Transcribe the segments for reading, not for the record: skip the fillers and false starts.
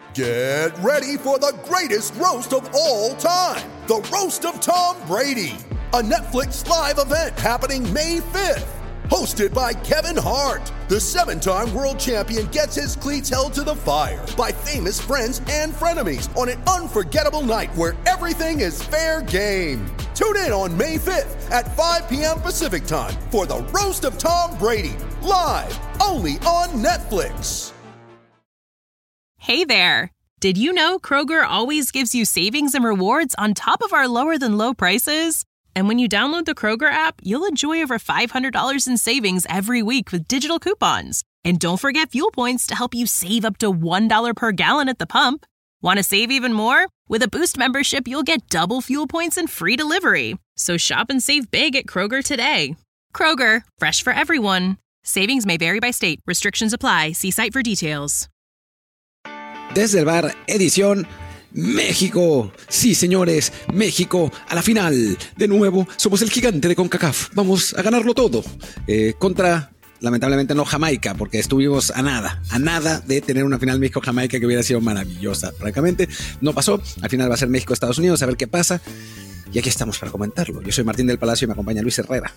Get ready for the greatest roast of all time, the Roast of Tom Brady, a Netflix live event happening May 5th. Hosted by Kevin Hart, the 7-time world champion gets his cleats held to the fire by famous friends and frenemies on an unforgettable night where everything is fair game. Tune in on May 5th at 5 p.m. Pacific time for the Roast of Tom Brady, live only on Netflix. Hey there! Did you know Kroger always gives you savings and rewards on top of our lower-than-low prices? And when you download the Kroger app, you'll enjoy over $500 in savings every week with digital coupons. And don't forget fuel points to help you save up to $1 per gallon at the pump. Want to save even more? With a Boost membership, you'll get double fuel points and free delivery. So shop and save big at Kroger today. Kroger, fresh for everyone. Savings may vary by state. Restrictions apply. See site for details. Desde el bar, edición México. Sí, señores, México a la final. De nuevo, somos el gigante de CONCACAF. Vamos a ganarlo todo. Contra, lamentablemente no Jamaica, porque estuvimos a nada de tener una final México-Jamaica que hubiera sido maravillosa. Francamente, no pasó. Al final va a ser México-Estados Unidos, a ver qué pasa. Y aquí estamos para comentarlo. Yo soy Martín del Palacio y me acompaña Luis Herrera.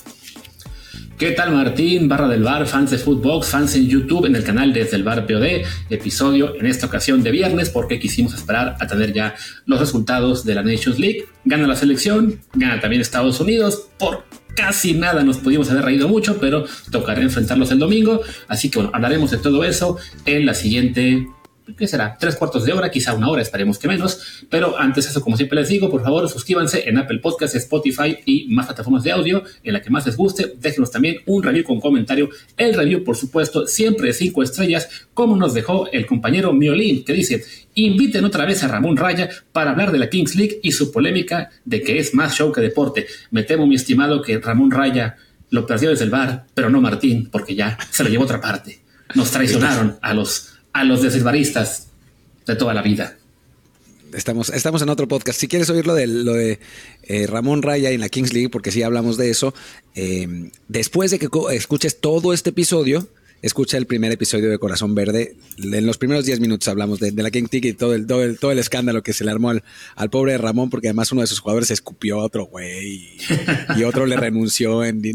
¿Qué tal, Martín? Barra del Bar, fans de Footbox, fans en YouTube, en el canal Desde el Bar POD, episodio en esta ocasión de viernes porque quisimos esperar a tener ya los resultados de la Nations League. Gana la selección, gana también Estados Unidos, por casi nada nos pudimos haber reído mucho, pero tocará enfrentarlos el domingo, así que bueno, hablaremos de todo eso en la siguiente... ¿Qué será? 3/4 de hora, quizá 1 hora, esperemos que menos. Pero antes eso, como siempre les digo, por favor, suscríbanse en Apple Podcasts, Spotify y más plataformas de audio, en la que más les guste. Déjenos también un review con comentario. El review, por supuesto, siempre de 5 estrellas, como nos dejó el compañero Miolín, que dice: inviten otra vez a Ramón Raya para hablar de la Kings League y su polémica de que es más show que deporte. Me temo, mi estimado, que Ramón Raya lo perdió desde el bar, pero no Martín, porque ya se lo llevó a otra parte. Nos traicionaron a los desilvaristas de toda la vida. Estamos en otro podcast. Si quieres oír lo de Ramón Raya en la Kings League, porque sí hablamos de eso, después de que escuches todo este episodio, escucha el primer episodio de Corazón Verde. En los primeros 10 minutos hablamos de la Kings League y todo el escándalo que se le armó al pobre Ramón, porque además uno de sus jugadores se escupió a otro güey y otro le renunció.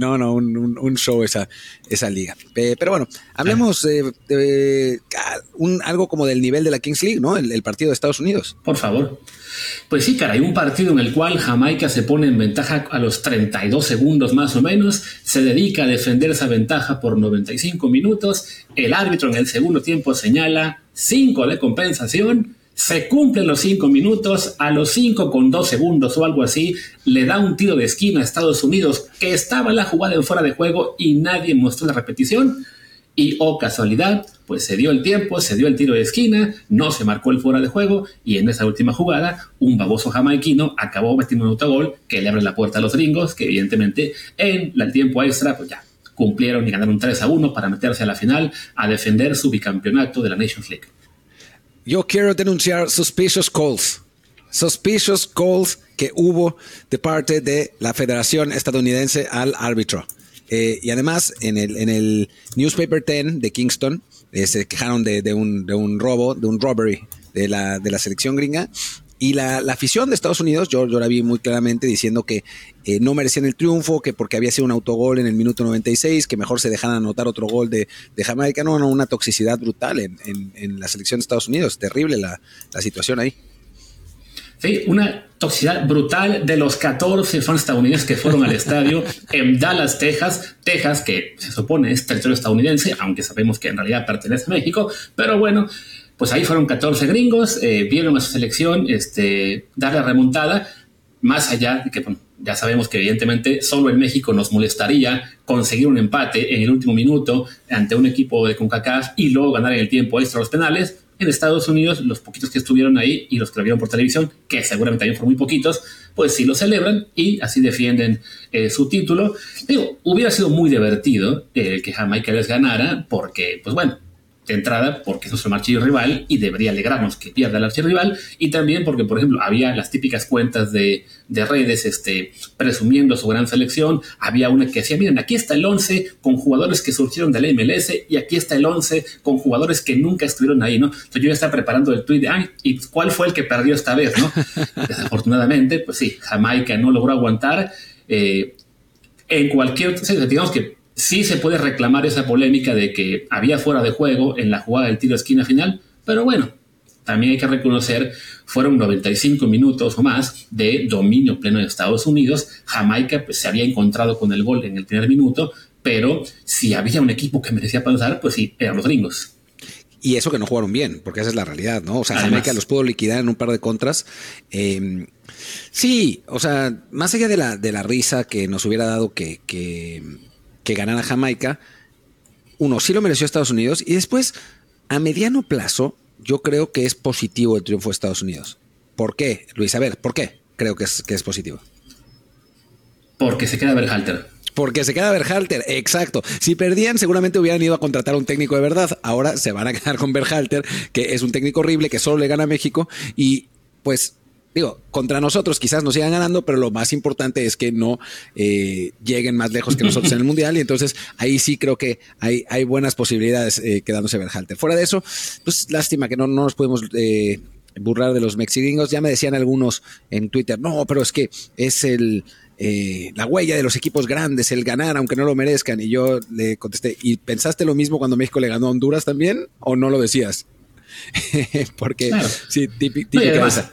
Un show esa liga. Pero bueno, hablemos algo como del nivel de la Kings League, ¿no? El partido de Estados Unidos. Por favor. Pues sí, caray, un partido en el cual Jamaica se pone en ventaja a los 32 segundos más o menos, se dedica a defender esa ventaja por 95 minutos, el árbitro en el segundo tiempo señala 5 de compensación, se cumplen los 5 minutos, a los 5:2 segundos o algo así, le da un tiro de esquina a Estados Unidos, que estaba la jugada en fuera de juego y nadie mostró la repetición. Y, oh casualidad, pues se dio el tiempo, se dio el tiro de esquina, no se marcó el fuera de juego y en esa última jugada un baboso jamaiquino acabó metiendo un autogol que le abre la puerta a los gringos, que evidentemente en el tiempo extra pues ya cumplieron y ganaron 3-1 para meterse a la final a defender su bicampeonato de la Nations League. Yo quiero denunciar suspicious calls que hubo de parte de la Federación Estadounidense al árbitro. Y además en el Newspaper 10 de Kingston se quejaron de un robo, de un robbery de la selección gringa, y la afición de Estados Unidos, yo la vi muy claramente diciendo que no merecían el triunfo, que porque había sido un autogol en el minuto 96, que mejor se dejaran anotar otro gol de Jamaica. No, una toxicidad brutal en la selección de Estados Unidos. Terrible la situación ahí. Sí, una toxicidad brutal de los 14 fans estadounidenses que fueron al estadio en Dallas, Texas, que se supone es territorio estadounidense, aunque sabemos que en realidad pertenece a México, pero bueno, pues ahí fueron 14 gringos, vieron a su selección dar la remontada, más allá de que bueno, ya sabemos que evidentemente solo en México nos molestaría conseguir un empate en el último minuto ante un equipo de CONCACAF y luego ganar en el tiempo extra los penales. En Estados Unidos, los poquitos que estuvieron ahí y los que lo vieron por televisión, que seguramente también fueron muy poquitos, pues sí lo celebran y así defienden su título. Digo, hubiera sido muy divertido que Jamaica les ganara porque, pues bueno, de entrada porque eso es un archirrival y debería alegrarnos que pierda el archirrival, y también porque, por ejemplo, había las típicas cuentas de redes presumiendo su gran selección. Había una que decía, miren, aquí está el 11 con jugadores que surgieron del MLS y aquí está el 11 con jugadores que nunca estuvieron ahí, ¿no? Entonces yo ya estaba preparando el tweet de, ¿y cuál fue el que perdió esta vez, no? Desafortunadamente, pues sí, Jamaica no logró aguantar. En cualquier, digamos que sí se puede reclamar esa polémica de que había fuera de juego en la jugada del tiro de esquina final, pero bueno, también hay que reconocer, fueron 95 minutos o más de dominio pleno de Estados Unidos. Jamaica pues se había encontrado con el gol en el primer minuto, pero si había un equipo que merecía pasar, pues sí, eran los gringos. Y eso que no jugaron bien, porque esa es la realidad, ¿no? O sea, además, Jamaica los pudo liquidar en un par de contras. Sí, o sea, más allá de la risa que nos hubiera dado que ganara Jamaica, uno, sí lo mereció Estados Unidos, y después, a mediano plazo, yo creo que es positivo el triunfo de Estados Unidos. ¿Por qué, Luis? A ver, ¿por qué creo que es positivo? Porque se queda Berhalter. Porque se queda Berhalter, exacto. Si perdían, seguramente hubieran ido a contratar a un técnico de verdad. Ahora se van a quedar con Berhalter, que es un técnico horrible, que solo le gana a México. Y pues, digo, contra nosotros quizás nos sigan ganando, pero lo más importante es que no lleguen más lejos que nosotros en el Mundial. Y entonces ahí sí creo que hay buenas posibilidades quedándose Berhalter. Fuera de eso, pues lástima que no nos pudimos burlar de los mexigringos. Ya me decían algunos en Twitter, no, pero es que es la huella de los equipos grandes, el ganar aunque no lo merezcan. Y yo le contesté, ¿y pensaste lo mismo cuando México le ganó a Honduras también? ¿O no lo decías? Porque claro. Sí, típica esa.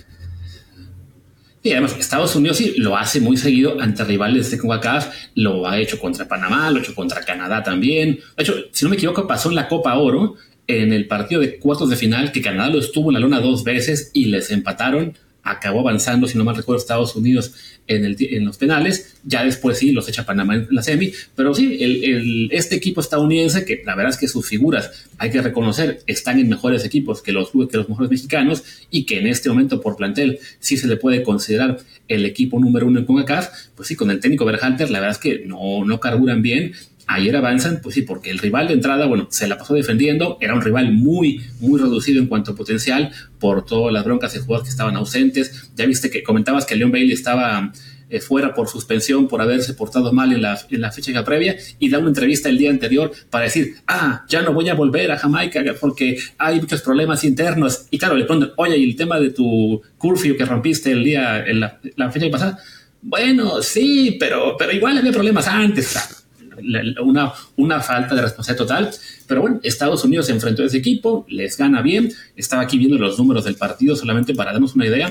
Y además Estados Unidos sí lo hace muy seguido ante rivales de CONCACAF. Lo ha hecho contra Panamá, lo ha hecho contra Canadá también. De hecho, si no me equivoco, pasó en la Copa Oro, en el partido de cuartos de final, que Canadá lo estuvo en la lona 2 veces y les empataron. Acabó avanzando, si no mal recuerdo, Estados Unidos en los penales. Ya después sí los echa Panamá en la semi. Pero sí, este equipo estadounidense, que la verdad es que sus figuras, hay que reconocer, están en mejores equipos que los mejores mexicanos, y que en este momento por plantel sí se le puede considerar el equipo número 1 en CONCACAF. Pues sí, con el técnico Berhalter, la verdad es que no carburan bien. Ayer avanzan, pues sí, porque el rival de entrada, bueno, se la pasó defendiendo. Era un rival muy, muy reducido en cuanto a potencial por todas las broncas de jugadores que estaban ausentes. Ya viste que comentabas que Leon Bailey estaba fuera por suspensión por haberse portado mal en la fecha previa, y da una entrevista el día anterior para decir, ya no voy a volver a Jamaica porque hay muchos problemas internos. Y claro, le preguntan, oye, ¿y el tema de tu curfew que rompiste el día en la fecha pasada? Bueno, sí, pero igual había problemas antes. Una falta de responsabilidad total. Pero bueno, Estados Unidos se enfrentó a ese equipo, les gana bien. Estaba aquí viendo los números del partido solamente para darnos una idea.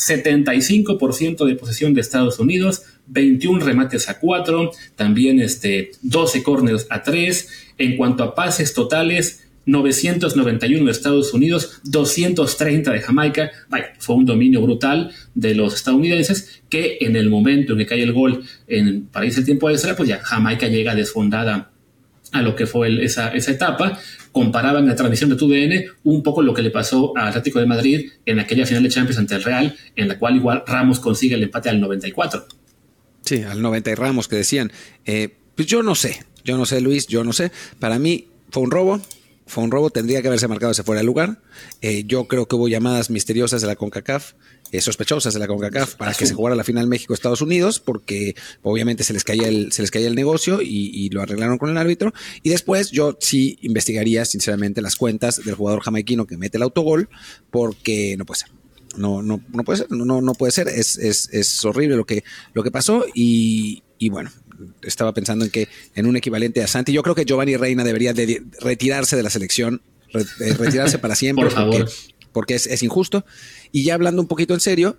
75% de posesión de Estados Unidos, 21 remates a 4, también 12 córneres a 3. En cuanto a pases totales, 991 de Estados Unidos, 230 de Jamaica. Vaya, fue un dominio brutal de los estadounidenses, que en el momento en que cae el gol para irse el tiempo extra, pues ya Jamaica llega desfondada a lo que fue esa etapa. Comparaban en la transmisión de TUDN un poco lo que le pasó al Atlético de Madrid en aquella final de Champions ante el Real, en la cual igual Ramos consigue el empate al 94. Sí, al 90 y Ramos, que decían. Pues yo no sé, Luis, yo no sé. Para mí fue un robo, tendría que haberse marcado ese fuera de lugar. Yo creo que hubo llamadas misteriosas de la CONCACAF, sospechosas de la CONCACAF, para que se jugara la final México-Estados Unidos, porque obviamente se les caía el negocio y lo arreglaron con el árbitro. Y después yo sí investigaría sinceramente las cuentas del jugador jamaiquino que mete el autogol, porque no puede ser. No puede ser. Es horrible lo que pasó, y bueno, estaba pensando en que en un equivalente a Santi, yo creo que Giovanni Reina debería de retirarse de la selección, retirarse para siempre. Por favor. Porque es injusto. Y ya hablando un poquito en serio,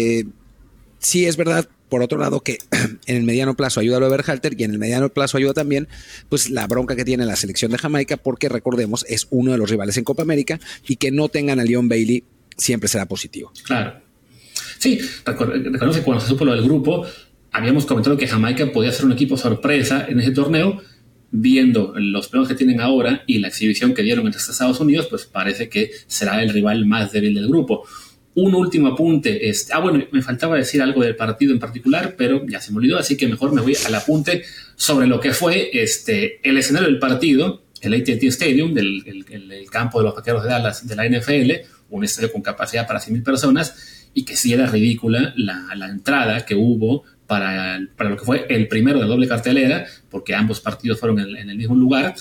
sí es verdad, por otro lado, que en el mediano plazo ayuda a lo de Berhalter, y en el mediano plazo ayuda también pues la bronca que tiene la selección de Jamaica, porque recordemos, es uno de los rivales en Copa América, y que no tengan a Leon Bailey siempre será positivo. Claro. Sí, recuerdo que cuando se supo lo del grupo, habíamos comentado que Jamaica podía ser un equipo sorpresa en ese torneo. Viendo los problemas que tienen ahora y la exhibición que dieron entre Estados Unidos, pues parece que será el rival más débil del grupo. Un último apunte. Bueno, me faltaba decir algo del partido en particular, pero ya se me olvidó, así que mejor me voy al apunte sobre lo que fue el escenario del partido. el AT&T Stadium, el campo de los Vaqueros de Dallas de la NFL, un estadio con capacidad para 100,000 personas, y que sí era ridícula la entrada que hubo para lo que fue el primero de doble cartelera, porque ambos partidos fueron en el mismo lugar,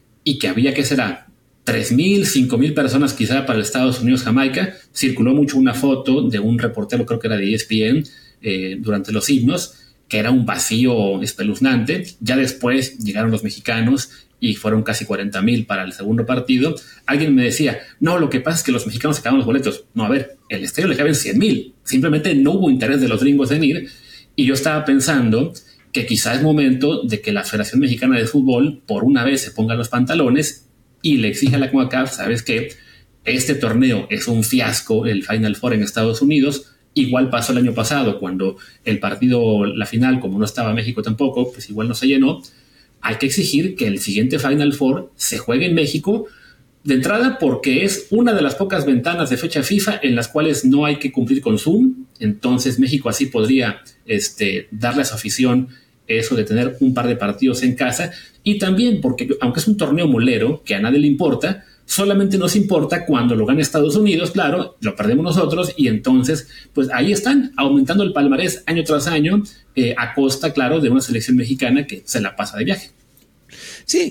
y que había que será 3,000, 5,000 personas quizá para el Estados Unidos-Jamaica. Circuló mucho una foto de un reportero, creo que era de ESPN, durante los himnos, que era un vacío espeluznante. Ya después llegaron los mexicanos y fueron casi 40,000 para el segundo partido. Alguien me decía, no, lo que pasa es que los mexicanos sacaban los boletos. No, a ver, el estadio le caben 100,000. Simplemente no hubo interés de los gringos en ir. Y yo estaba pensando que quizá es momento de que la Federación Mexicana de Fútbol por una vez se ponga los pantalones y le exija a la CONCACAF, ¿sabes qué? Este torneo es un fiasco, el Final Four en Estados Unidos. Igual pasó el año pasado, cuando el partido, la final, como no estaba México tampoco, pues igual no se llenó. Hay que exigir que el siguiente Final Four se juegue en México, de entrada porque es una de las pocas ventanas de fecha FIFA en las cuales no hay que cumplir con Zoom. Entonces México así podría darle a su afición eso de tener un par de partidos en casa, y también porque aunque es un torneo molero que a nadie le importa, solamente nos importa cuando lo gane Estados Unidos, claro, lo perdemos nosotros, y entonces pues ahí están aumentando el palmarés año tras año, a costa, claro, de una selección mexicana que se la pasa de viaje. Sí,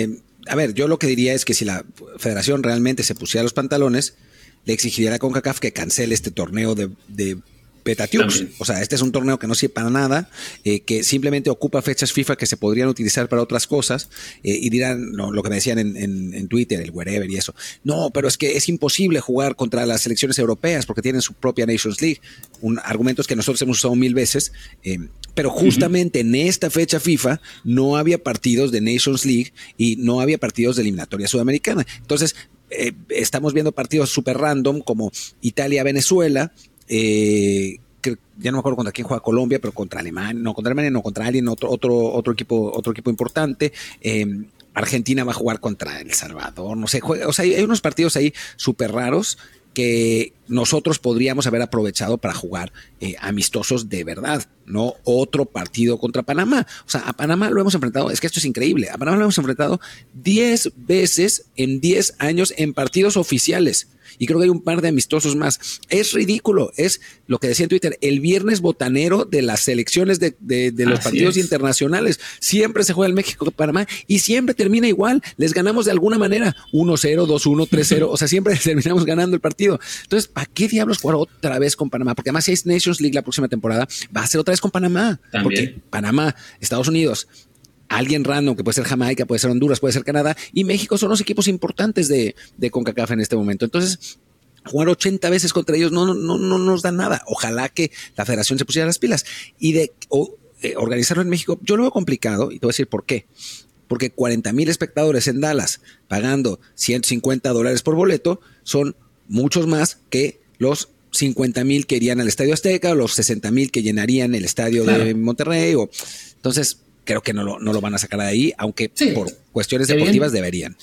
a ver, yo lo que diría es que si la federación realmente se pusiera los pantalones, le exigiría a la CONCACAF que cancele este torneo de Petatiux. O sea, este es un torneo que no sirve para nada, que simplemente ocupa fechas FIFA que se podrían utilizar para otras cosas, y dirán, no, lo que me decían en Twitter, el wherever y eso, no, pero es que es imposible jugar contra las selecciones europeas porque tienen su propia Nations League. Argumentos que nosotros hemos usado 1000 veces, pero justamente en esta fecha FIFA no había partidos de Nations League y no había partidos de eliminatoria sudamericana. Entonces, estamos viendo partidos súper random como Italia-Venezuela, ya no me acuerdo contra quién juega Colombia, pero contra Alemania, contra alguien, otro equipo importante. Argentina va a jugar contra El Salvador, no sé, o sea, hay unos partidos ahí súper raros que nosotros podríamos haber aprovechado para jugar amistosos de verdad, no otro partido contra Panamá. O sea, a Panamá lo hemos enfrentado, es que esto es increíble, a Panamá lo hemos enfrentado 10 veces en 10 años en partidos oficiales. Y creo que hay un par de amistosos más. Es ridículo, es lo que decía en Twitter, el viernes botanero de las selecciones de los partidos internacionales. Siempre se juega el México-Panamá y siempre termina igual. Les ganamos de alguna manera, 1-0, 2-1, 3-0. O sea, siempre terminamos ganando el partido. Entonces, ¿para qué diablos jugar otra vez con Panamá? Porque además si hay Nations League la próxima temporada, va a ser otra vez con Panamá. También. Porque Panamá, Estados Unidos, alguien random, que puede ser Jamaica, puede ser Honduras, puede ser Canadá, y México son los equipos importantes de CONCACAF en este momento. Entonces, jugar 80 veces contra ellos no nos da nada. Ojalá que la federación se pusiera las pilas. Y organizarlo en México, yo lo veo complicado, y te voy a decir por qué. Porque 40,000 espectadores en Dallas pagando $150 por boleto son muchos más que los 50,000 que irían al Estadio Azteca, o los 60,000 que llenarían el estadio de Monterrey. Entonces, creo que no lo van a sacar de ahí, aunque por cuestiones deportivas deberían.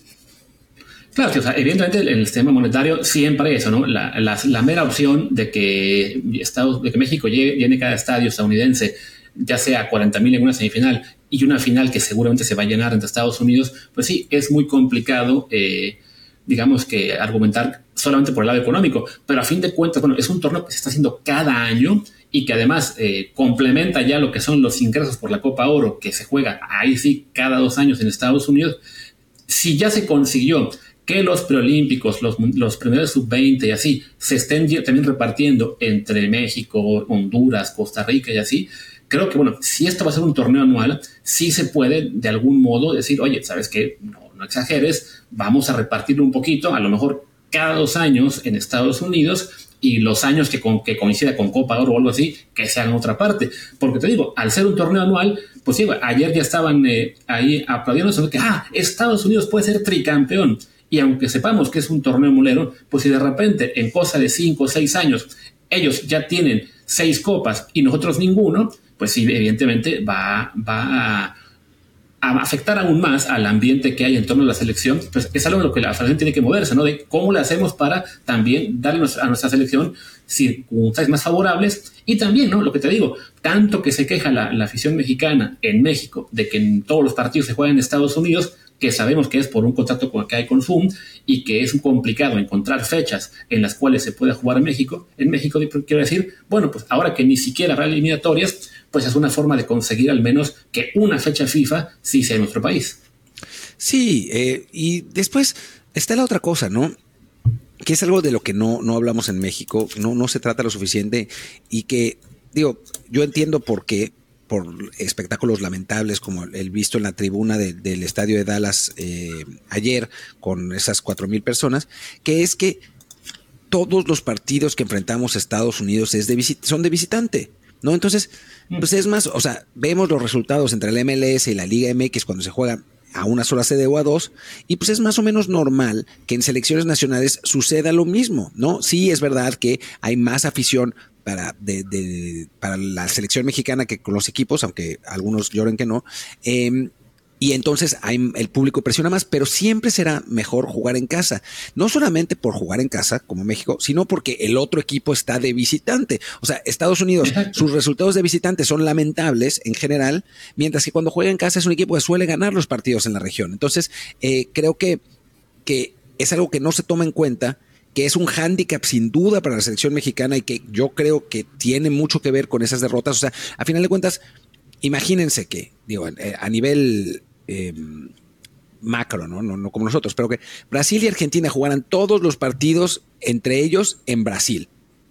Claro, o sea, evidentemente el sistema monetario siempre eso, ¿no? La mera opción de que México llene cada estadio estadounidense, ya sea 40,000 en una semifinal y una final que seguramente se va a llenar entre Estados Unidos, pues sí, es muy complicado, digamos que argumentar solamente por el lado económico, pero a fin de cuentas, bueno, es un torneo que se está haciendo cada año y que además complementa ya lo que son los ingresos por la Copa Oro, que se juega ahí sí cada 2 años en Estados Unidos. Si ya se consiguió que los preolímpicos, los premios sub-20 y así, se estén también repartiendo entre México, Honduras, Costa Rica y así, creo que, bueno, si esto va a ser un torneo anual, sí se puede de algún modo decir, oye, ¿sabes qué? No exageres, vamos a repartirlo un poquito, a lo mejor cada 2 años en Estados Unidos, y los años que coincida con Copa Oro o algo así, que se hagan otra parte. Porque te digo, al ser un torneo anual, pues sí, ayer ya estaban ahí aplaudiendo que Estados Unidos puede ser tricampeón. Y aunque sepamos que es un torneo molero, pues si de repente en cosa de 5 o 6 años ellos ya tienen 6 copas y nosotros ninguno, pues sí, evidentemente va a afectar aún más al ambiente que hay en torno a la selección. Pues es algo en lo que la federación tiene que moverse, ¿no? De cómo le hacemos para también darle a nuestra selección circunstancias más favorables. Y también, ¿no? Lo que te digo, tanto que se queja la afición mexicana en México de que en todos los partidos se juegan en Estados Unidos, que sabemos que es por un contacto que hay con Zoom y que es complicado encontrar fechas en las cuales se pueda jugar en México, quiero decir, bueno, pues ahora que ni siquiera habrá eliminatorias, pues es una forma de conseguir al menos que una fecha FIFA sí sea en nuestro país. Sí, y después está la otra cosa, ¿no? Que es algo de lo que no hablamos en México, no se trata lo suficiente y que, digo, yo entiendo por qué, por espectáculos lamentables como el visto en la tribuna del estadio de Dallas ayer con esas 4,000 personas, que es que todos los partidos que enfrentamos a Estados Unidos son de visitante, ¿no? Entonces, pues es más, o sea, vemos los resultados entre la MLS y la Liga MX cuando se juega a una sola sede o a dos, y pues es más o menos normal que en selecciones nacionales suceda lo mismo, ¿no? Sí, es verdad que hay más afición para la selección mexicana que con los equipos, aunque algunos lloren que no, y entonces el público presiona más, pero siempre será mejor jugar en casa, no solamente por jugar en casa como México, sino porque el otro equipo está de visitante. O sea, Estados Unidos, sus resultados de visitante son lamentables en general, mientras que cuando juega en casa es un equipo que suele ganar los partidos en la región. Entonces, creo que es algo que no se toma en cuenta, que es un hándicap sin duda para la selección mexicana y que yo creo que tiene mucho que ver con esas derrotas. O sea, a final de cuentas, imagínense que, digo, a nivel macro, no como nosotros, pero que Brasil y Argentina jugaran todos los partidos entre ellos en Brasil.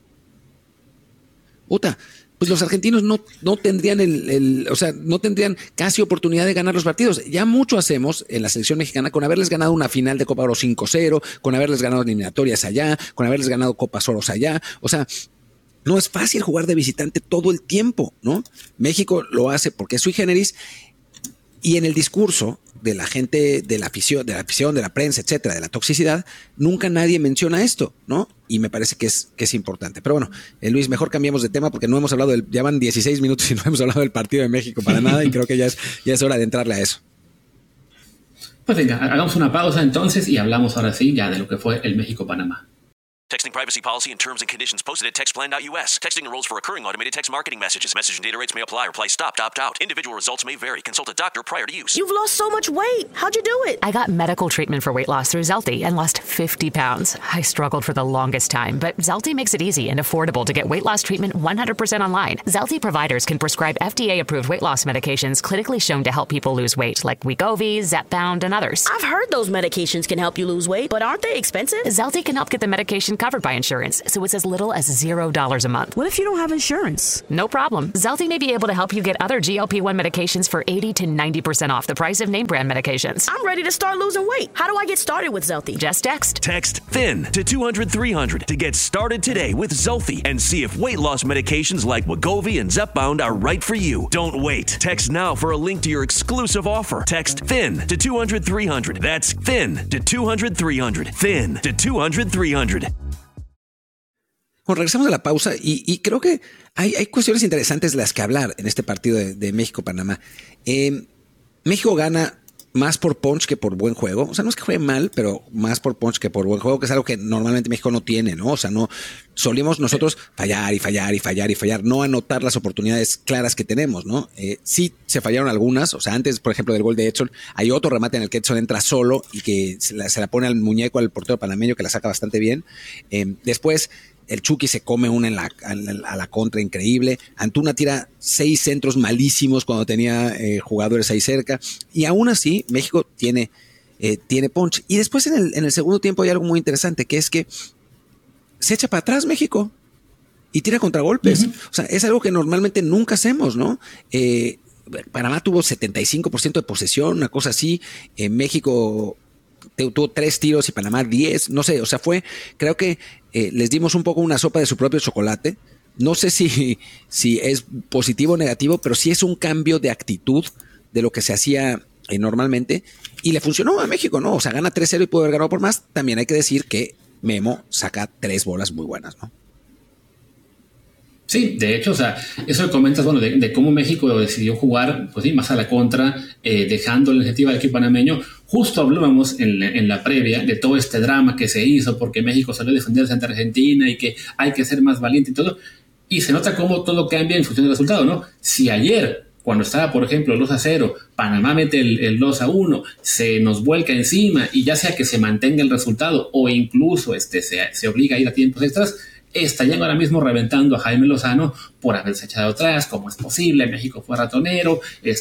Puta, pues los argentinos no tendrían o sea, no tendrían casi oportunidad de ganar los partidos. Ya mucho hacemos en la selección mexicana con haberles ganado una final de Copa Oro 5-0, con haberles ganado eliminatorias allá, con haberles ganado Copas Oros allá. O sea, no es fácil jugar de visitante todo el tiempo, ¿no? México lo hace porque es sui generis, y en el discurso de la gente, de la afición, de la prensa, etcétera, de la toxicidad, nunca nadie menciona esto, ¿no? Y me parece que es importante. Pero bueno, Luis, mejor cambiamos de tema porque no hemos hablado ya van 16 minutos y no hemos hablado del partido de México para nada, y creo que ya es hora de entrarle a eso. Pues venga, hagamos una pausa entonces y hablamos ahora sí ya de lo que fue el México-Panamá. Texting privacy policy and terms and conditions posted at textplan.us. Texting enrolls for recurring automated text marketing messages. Message and data rates may apply. Reply stop, opt out. Individual results may vary. Consult a doctor prior to use. You've lost so much weight. How'd you do it? I got medical treatment for weight loss through Zelty and lost 50 pounds. I struggled for the longest time, but Zelty makes it easy and affordable to get weight loss treatment 100% online. Zelty providers can prescribe FDA-approved weight loss medications clinically shown to help people lose weight, like Wegovy, Zepbound, and others. I've heard those medications can help you lose weight, but aren't they expensive? Zelty can help get the medication covered by insurance, so it's as little as $0 a month. What if you don't have insurance? No problem. Zelty may be able to help you get other GLP-1 medications for 80 to 90% off the price of name brand medications. I'm ready to start losing weight. How do I get started with Zelty? Just text. Text THIN to 200-300 to get started today with Zelty and see if weight loss medications like Wegovy and Zepbound are right for you. Don't wait. Text now for a link to your exclusive offer. Text THIN to 200-300. That's THIN to 200-300. THIN to 200-300. Bueno, regresamos a la pausa y creo que hay cuestiones interesantes de las que hablar en este partido de México-Panamá. México gana más por punch que por buen juego. O sea, no es que juegue mal, pero más por punch que por buen juego, que es algo que normalmente México no tiene, ¿no? O sea, no solimos nosotros fallar, no anotar las oportunidades claras que tenemos, ¿no? Sí se fallaron algunas. O sea, antes, por ejemplo, del gol de Edson, hay otro remate en el que Edson entra solo y que se la pone al muñeco al portero panameño, que la saca bastante bien. Después el Chucky se come una a la contra increíble. Antuna tira 6 centros malísimos cuando tenía jugadores ahí cerca. Y aún así, México tiene punch. Y después en el segundo tiempo hay algo muy interesante, que es que se echa para atrás México y tira contragolpes. O sea, es algo que normalmente nunca hacemos, ¿no? Panamá tuvo 75% de posesión, una cosa así. México tuvo 3 tiros y Panamá 10, no sé, o sea, creo que les dimos un poco una sopa de su propio chocolate. No sé si es positivo o negativo, pero sí es un cambio de actitud de lo que se hacía normalmente, y le funcionó a México, ¿no? O sea, gana 3-0 y pudo haber ganado por más. También hay que decir que Memo saca 3 bolas muy buenas, ¿no? Sí, de hecho, o sea, eso que comentas, bueno, de cómo México decidió jugar, pues sí, más a la contra, dejando la iniciativa del equipo panameño. Justo hablábamos en la previa de todo este drama que se hizo porque México salió a defenderse ante Argentina y que hay que ser más valiente y todo. Y se nota cómo todo cambia en función del resultado, ¿no? Si ayer cuando estaba, por ejemplo, el 2-0, Panamá mete el 2-1, se nos vuelca encima y ya sea que se mantenga el resultado o incluso se obliga a ir a tiempos extras, estarían ahora mismo reventando a Jaime Lozano por haberse echado atrás. ¿Cómo es posible? México fue ratonero,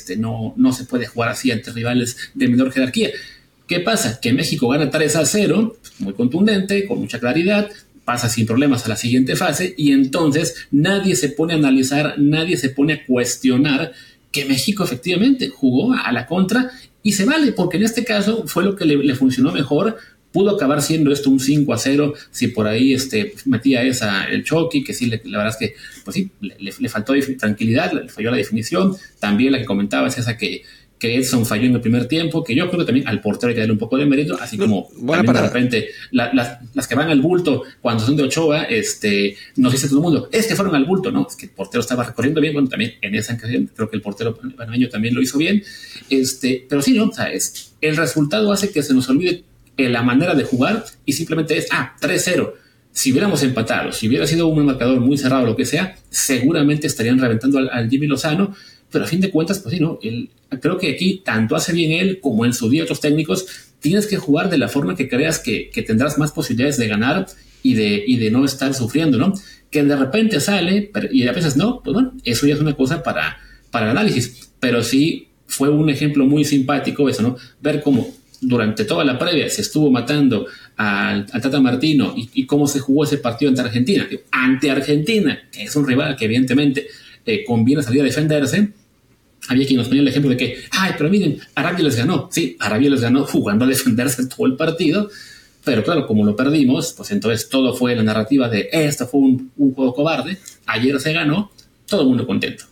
no se puede jugar así ante rivales de menor jerarquía. ¿Qué pasa? Que México gana 3-0, muy contundente, con mucha claridad, pasa sin problemas a la siguiente fase y entonces nadie se pone a analizar, nadie se pone a cuestionar que México efectivamente jugó a la contra y se vale, porque en este caso fue lo que le funcionó mejor. Pudo acabar siendo esto un 5-0 si por ahí metía el Chucky, que sí, la verdad es que pues sí, le faltó tranquilidad, le falló la definición. También la que comentabas, esa que Edson falló en el primer tiempo, que yo creo que también al portero hay que darle un poco de mérito, así como también de repente las que van al bulto cuando son de Ochoa, nos dice todo el mundo, es que fueron al bulto, ¿no? Es que el portero estaba recorriendo bien, bueno, también en esa ocasión creo que el portero panameño también lo hizo bien, pero sí, ¿no? O sea, el resultado hace que se nos olvide la manera de jugar y simplemente es 3-0. Si hubiéramos empatado, si hubiera sido un marcador muy cerrado, lo que sea, seguramente estarían reventando al Jimmy Lozano, pero a fin de cuentas, pues sí, ¿no? Creo que aquí tanto hace bien él como en su día otros técnicos. Tienes que jugar de la forma que creas que tendrás más posibilidades de ganar y de no estar sufriendo, ¿no? Que de repente sale y a veces no, pues bueno, eso ya es una cosa para el análisis, pero sí fue un ejemplo muy simpático eso, ¿no? Ver cómo durante toda la previa se estuvo matando al Tata Martino y cómo se jugó ese partido ante Argentina. Ante Argentina, que es un rival que evidentemente conviene salir a defenderse. Había quien nos ponía el ejemplo de que, pero miren, Arabia les ganó. Sí, Arabia les ganó jugando a defenderse todo el partido, pero claro, como lo perdimos, pues entonces todo fue la narrativa de esto fue un juego cobarde, ayer se ganó, todo el mundo contento.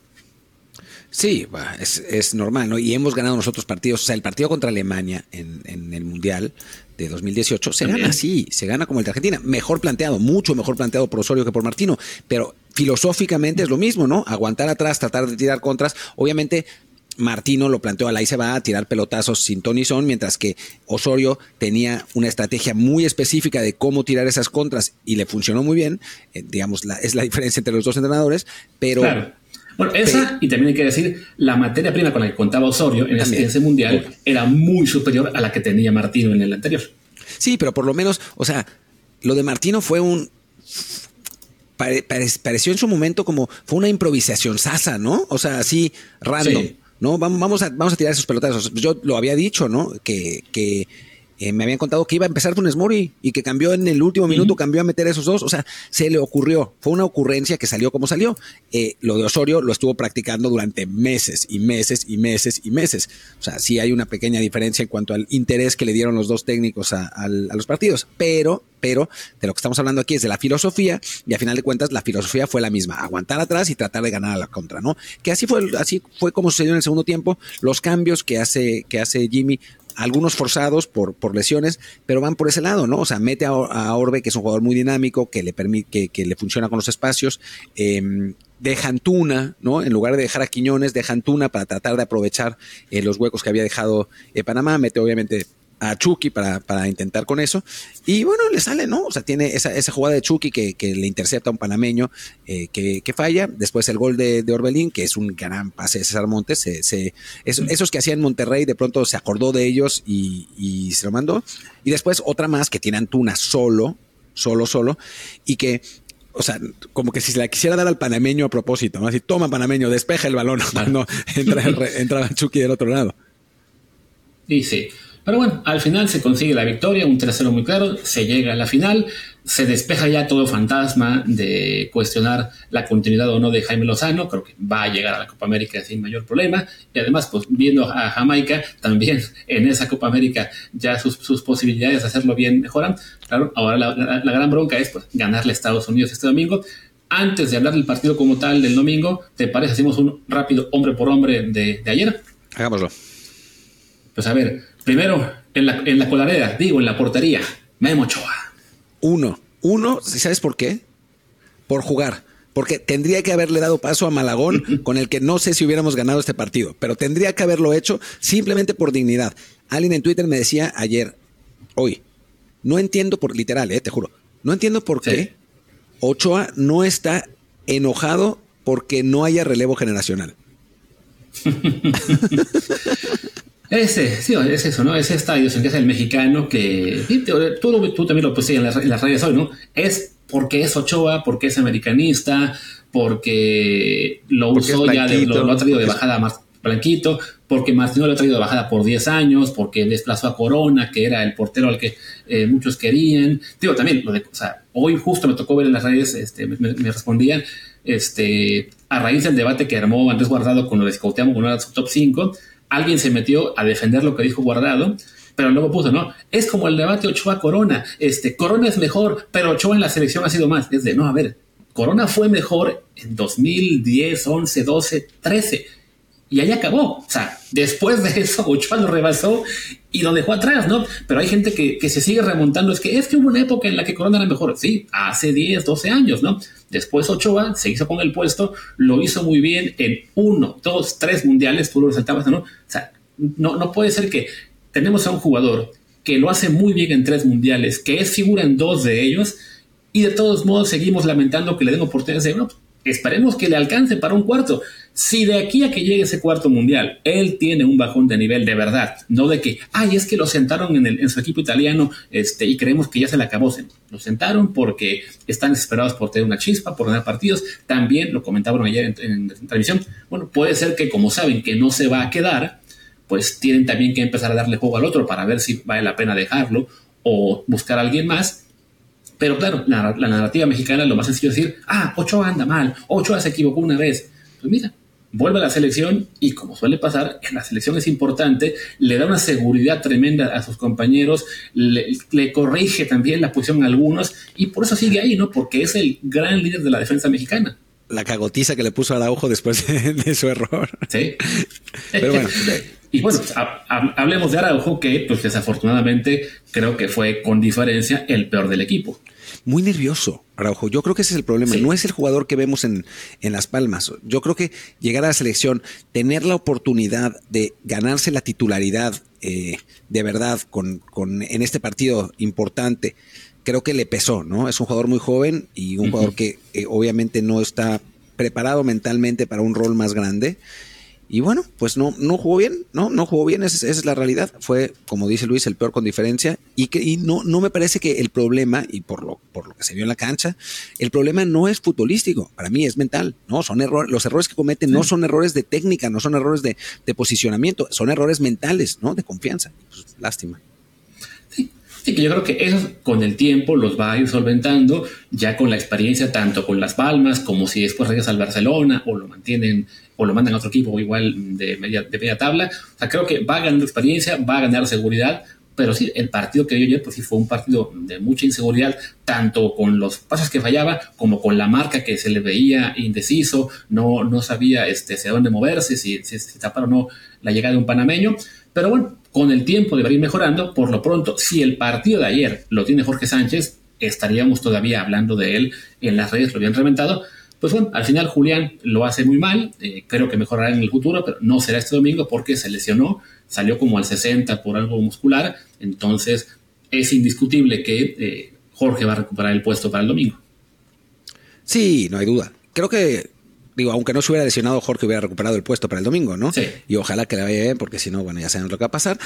Sí, es normal, ¿no? Y hemos ganado nosotros partidos. O sea, el partido contra Alemania en el Mundial de 2018 se gana así, se gana como el de Argentina. Mejor planteado, mucho mejor planteado por Osorio que por Martino. Pero filosóficamente es lo mismo, ¿no? Aguantar atrás, tratar de tirar contras. Obviamente Martino lo planteó al ahí se va a tirar pelotazos sin ton ni son, mientras que Osorio tenía una estrategia muy específica de cómo tirar esas contras y le funcionó muy bien. Digamos, es la diferencia entre los dos entrenadores, pero... Claro. Bueno, y también hay que decir, la materia prima con la que contaba Osorio en ese mundial era muy superior a la que tenía Martino en el anterior. Sí, pero por lo menos, o sea, lo de Martino fue pareció en su momento como fue una improvisación sasa, ¿no? O sea, así random, sí. ¿No? Vamos a tirar esos pelotazos. Yo lo había dicho, ¿no? Que me habían contado que iba a empezar Funes Mori y que cambió en el último minuto, cambió a meter esos dos. O sea, se le ocurrió. Fue una ocurrencia que salió como salió. Lo de Osorio lo estuvo practicando durante meses y meses y meses y meses. O sea, sí hay una pequeña diferencia en cuanto al interés que le dieron los dos técnicos a los partidos. Pero de lo que estamos hablando aquí es de la filosofía y a final de cuentas la filosofía fue la misma. Aguantar atrás y tratar de ganar a la contra, ¿no? Que así fue como sucedió en el segundo tiempo. Los cambios que hace Jimmy, algunos forzados por lesiones, pero van por ese lado, ¿no? O sea, mete a Orbe, que es un jugador muy dinámico, que le permite, que le funciona con los espacios, deja Antuna, ¿no? En lugar de dejar a Quiñones, deja Antuna para tratar de aprovechar los huecos que había dejado Panamá, mete obviamente a Chucky para intentar con eso, y bueno, le sale, ¿no? O sea, tiene esa jugada de Chucky que le intercepta a un panameño que falla, después el gol de Orbelín, que es un gran pase de César Montes, esos que hacía en Monterrey, de pronto se acordó de ellos y se lo mandó, y después otra más que tiene Antuna solo, y que, o sea, como que si se la quisiera dar al panameño a propósito, ¿no? Así, toma panameño, despeja el balón, cuando entra Chucky del otro lado. Y sí. Pero bueno, al final se consigue la victoria, un 3-0 muy claro, se llega a la final, se despeja ya todo fantasma de cuestionar la continuidad o no de Jaime Lozano. Creo que va a llegar a la Copa América sin mayor problema, y además, pues viendo a Jamaica, también en esa Copa América ya sus posibilidades de hacerlo bien mejoran. Claro, ahora la gran bronca es pues ganarle a Estados Unidos este domingo. Antes de hablar del partido como tal del domingo, ¿te parece hacemos un rápido hombre por hombre de ayer? Hagámoslo. Pues a ver, primero, en la coladera, en la portería, Memo Ochoa. Uno, ¿sabes por qué? Por jugar. Porque tendría que haberle dado paso a Malagón, con el que no sé si hubiéramos ganado este partido, pero tendría que haberlo hecho simplemente por dignidad. Alguien en Twitter me decía hoy, no entiendo literal, te juro, no entiendo por qué Ochoa no está enojado porque no haya relevo generacional. Es eso, ¿no? Ese estadio, que es el mexicano, que tú también lo pusiste en las redes hoy, ¿no? Es porque es Ochoa, porque es americanista, porque lo usó ya, lo ha traído de bajada más blanquito, porque Martino lo ha traído de bajada por 10 años, porque desplazó a Corona, que era el portero al que muchos querían. Digo, también, hoy justo me tocó ver en las redes, me respondían, a raíz del debate que armó Andrés Guardado con lo de Cuauhtémoc, con su top 5, alguien se metió a defender lo que dijo Guardado, pero luego puso, ¿no? Es como el debate Ochoa-Corona. Corona es mejor, pero Ochoa en la selección ha sido más. Es de, no, a ver, Corona fue mejor en 2010, 11, 12, 13. Y ahí acabó. O sea, después de eso, Ochoa lo rebasó y lo dejó atrás, ¿no? Pero hay gente que se sigue remontando. Es que hubo una época en la que Corona era mejor. Sí, hace 10, 12 años, ¿no? Después Ochoa se hizo con el puesto, lo hizo muy bien en 1, 2, 3 mundiales, tú lo resaltabas, ¿no? O sea, no puede ser que tenemos a un jugador que lo hace muy bien en 3 mundiales, que es figura en 2 de ellos, y de todos modos seguimos lamentando que le den oportunidades de, bueno, esperemos que le alcance para un cuarto. Si de aquí a que llegue ese cuarto mundial, él tiene un bajón de nivel de verdad, no de que, es que lo sentaron en su equipo italiano y creemos que ya se le acabó. Lo sentaron porque están desesperados por tener una chispa, por ganar partidos. También lo comentaban ayer en transmisión. Bueno, puede ser que como saben que no se va a quedar, pues tienen también que empezar a darle juego al otro para ver si vale la pena dejarlo o buscar a alguien más. Pero claro, la narrativa mexicana, lo más sencillo es decir, Ochoa anda mal, Ochoa se equivocó una vez. Pues mira, vuelve a la selección y como suele pasar, en la selección es importante, le da una seguridad tremenda a sus compañeros, le corrige también la posición a algunos y por eso sigue ahí, ¿no? Porque es el gran líder de la defensa mexicana. La cagotiza que le puso a Araujo después de su error. Sí. Pero bueno. Y bueno, hablemos de Araujo, que pues desafortunadamente creo que fue con diferencia el peor del equipo. Muy nervioso, Araujo. Yo creo que ese es el problema. Sí. No es el jugador que vemos en Las Palmas. Yo creo que llegar a la selección, tener la oportunidad de ganarse la titularidad de verdad en este partido importante, creo que le pesó, ¿no? Es un jugador muy joven y un jugador que obviamente no está preparado mentalmente para un rol más grande. Y bueno, pues no jugó bien, no jugó bien, esa es la realidad. Fue, como dice Luis, el peor con diferencia. Y no me parece que el problema, y por lo que se vio en la cancha, el problema no es futbolístico, para mí es mental, ¿no? Son errores, los errores que cometen no son errores de técnica, no son errores de posicionamiento, son errores mentales, ¿no? De confianza. Pues, lástima. Sí, que yo creo que eso con el tiempo los va a ir solventando, ya con la experiencia, tanto con Las Palmas, como si después regresa al Barcelona, o lo mantienen, o lo mandan a otro equipo igual de media tabla. O sea, creo que va a ganar experiencia, va a ganar seguridad, pero sí, el partido que dio ayer, pues sí fue un partido de mucha inseguridad, tanto con los pases que fallaba, como con la marca que se le veía indeciso, no sabía hacia dónde moverse, si tapar o no la llegada de un panameño. Pero bueno, con el tiempo debería ir mejorando. Por lo pronto, si el partido de ayer lo tiene Jorge Sánchez, estaríamos todavía hablando de él en las redes, lo habían reventado. Pues bueno, al final Julián lo hace muy mal, creo que mejorará en el futuro, pero no será este domingo porque se lesionó, salió como al 60 por algo muscular, entonces es indiscutible que Jorge va a recuperar el puesto para el domingo. Sí, no hay duda. Creo que, aunque no se hubiera lesionado, Jorge hubiera recuperado el puesto para el domingo, ¿no? Sí. Y ojalá que le vaya bien, porque si no, bueno, ya sabemos lo que va a pasar.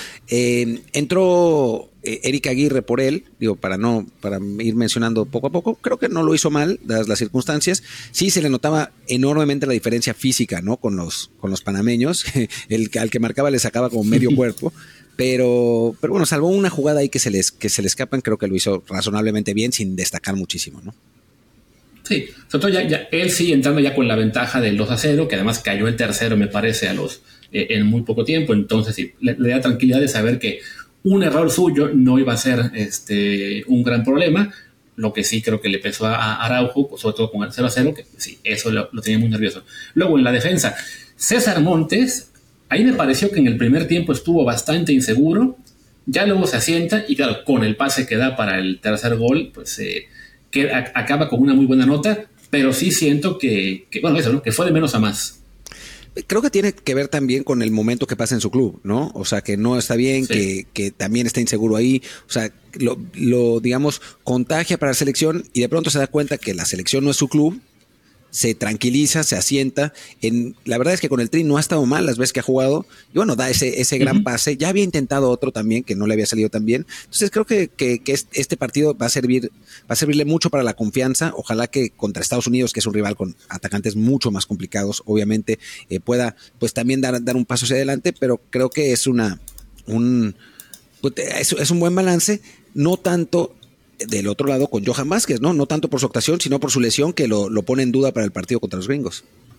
Entró Eric Aguirre por él, para ir mencionando poco a poco. Creo que no lo hizo mal, dadas las circunstancias. Sí se le notaba enormemente la diferencia física, ¿no? Con los panameños. Al que marcaba le sacaba como medio cuerpo. Pero bueno, salvo una jugada ahí que se le escapan, creo que lo hizo razonablemente bien, sin destacar muchísimo, ¿no? Sí, sobre todo ya él sí entrando ya con la ventaja del 2-0, que además cayó el tercero, me parece, en muy poco tiempo. Entonces sí, le da tranquilidad de saber que un error suyo no iba a ser un gran problema. Lo que sí creo que le pesó a Araujo, sobre todo con el 0-0, que sí, eso lo tenía muy nervioso. Luego en la defensa, César Montes, ahí me pareció que en el primer tiempo estuvo bastante inseguro, ya luego se asienta y claro, con el pase que da para el tercer gol, pues que acaba con una muy buena nota, pero sí siento que bueno, eso, ¿no? Que fue de menos a más. Creo que tiene que ver también con el momento que pasa en su club, ¿no? O sea, que no está bien, sí. que también está inseguro ahí. O sea, lo digamos, contagia para la selección y de pronto se da cuenta que la selección no es su club se tranquiliza, se asienta. La verdad es que con el Tri no ha estado mal las veces que ha jugado. Y bueno, da ese gran pase. Ya había intentado otro también que no le había salido tan bien. Entonces creo que este partido va a servirle mucho para la confianza. Ojalá que contra Estados Unidos, que es un rival con atacantes mucho más complicados, obviamente pueda pues también dar un paso hacia adelante. Pero creo que es un buen balance. No tanto del otro lado con Johan Vázquez, no tanto por su actuación, sino por su lesión que lo pone en duda para el partido contra los gringos.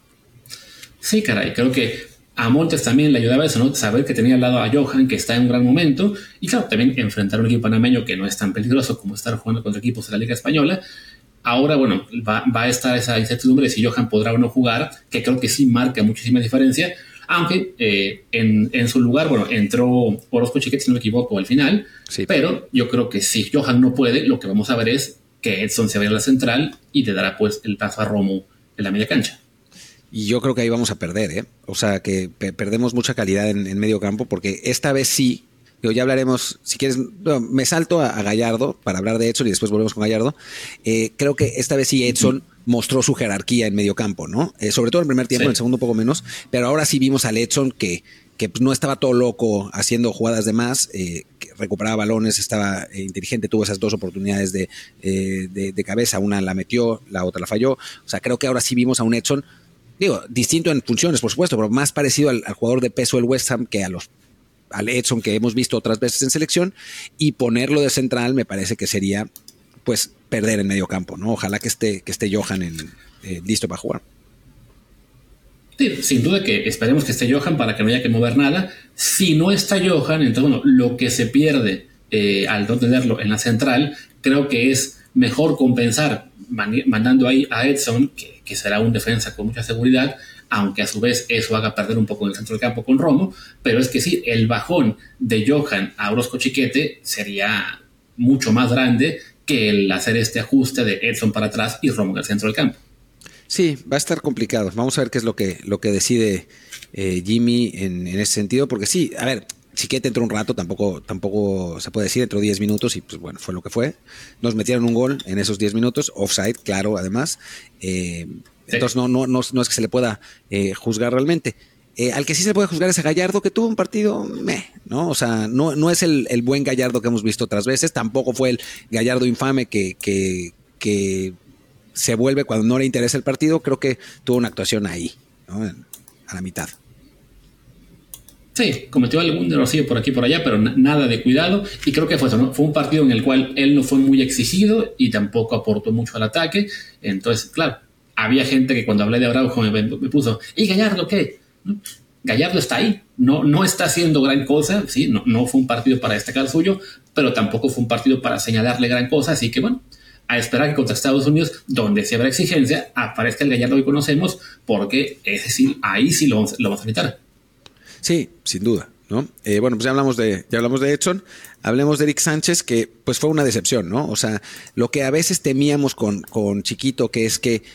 Sí, caray, creo que a Montes también le ayudaba eso, ¿no? Saber que tenía al lado a Johan, que está en un gran momento, y claro, también enfrentar a un equipo panameño que no es tan peligroso como estar jugando contra equipos de la Liga Española. Ahora, bueno, va a estar esa incertidumbre de si Johan podrá o no jugar, que creo que sí marca muchísima diferencia, aunque en su lugar, bueno, entró Orozco Chiquete, si no me equivoco, al final, sí. Pero yo creo que si Johan no puede, lo que vamos a ver es que Edson se vaya a la central y le dará pues el paso a Romo en la media cancha. Y yo creo que ahí vamos a perder, O sea, que perdemos mucha calidad en medio campo, porque esta vez sí, ya hablaremos, si quieres, me salto a Gallardo para hablar de Edson y después volvemos con Gallardo. Creo que esta vez sí Edson mostró su jerarquía en medio campo, ¿no? Sobre todo en el primer tiempo, sí. En el segundo un poco menos, pero ahora sí vimos al Edson que no estaba todo loco haciendo jugadas de más, que recuperaba balones, estaba inteligente, tuvo esas 2 oportunidades de cabeza, una la metió, la otra la falló. O sea, creo que ahora sí vimos a un Edson, distinto en funciones, por supuesto, pero más parecido al jugador de peso del West Ham que al Edson que hemos visto otras veces en selección, y ponerlo de central me parece que sería pues perder en medio campo, ¿no? Ojalá que esté Johan listo para jugar. Sí, sin duda que esperemos que esté Johan para que no haya que mover nada. Si no está Johan, entonces bueno, lo que se pierde al no tenerlo en la central, creo que es mejor compensar mandando ahí a Edson, que será un defensa con mucha seguridad, aunque a su vez eso haga perder un poco en el centro del campo con Romo, pero es que sí, el bajón de Johan a Orozco Chiquete sería mucho más grande que el hacer este ajuste de Edson para atrás y Romo en el centro del campo. Sí, va a estar complicado. Vamos a ver qué es lo que decide Jimmy en ese sentido, porque sí, a ver, Chiquete entró un rato, tampoco se puede decir, entró 10 minutos y pues bueno, fue lo que fue. Nos metieron un gol en esos 10 minutos, offside, claro, además. Entonces no es que se le pueda juzgar realmente. Al que sí se le puede juzgar es a Gallardo, que tuvo un partido ¿no? O sea, no es el buen Gallardo que hemos visto otras veces, tampoco fue el Gallardo infame que se vuelve cuando no le interesa el partido. Creo que tuvo una actuación ahí, ¿no? A la mitad. Sí, cometió algún errorcillo por aquí y por allá, pero nada de cuidado, y creo que fue eso, ¿no? Fue un partido en el cual él no fue muy exigido y tampoco aportó mucho al ataque. Entonces, claro, había gente que cuando hablé de Araujo me puso, ¿y Gallardo qué? ¿No? Gallardo está ahí, no está haciendo gran cosa, sí, no fue un partido para destacar suyo, pero tampoco fue un partido para señalarle gran cosa, así que bueno, a esperar que contra Estados Unidos, donde sí habrá exigencia, aparezca el Gallardo que conocemos, porque es decir, ahí sí lo vamos a necesitar. Sí, sin duda, ¿no? Bueno, pues ya hablamos de Edson, hablemos de Eric Sánchez, que pues fue una decepción, ¿no? O sea, lo que a veces temíamos con Chiquito, que es que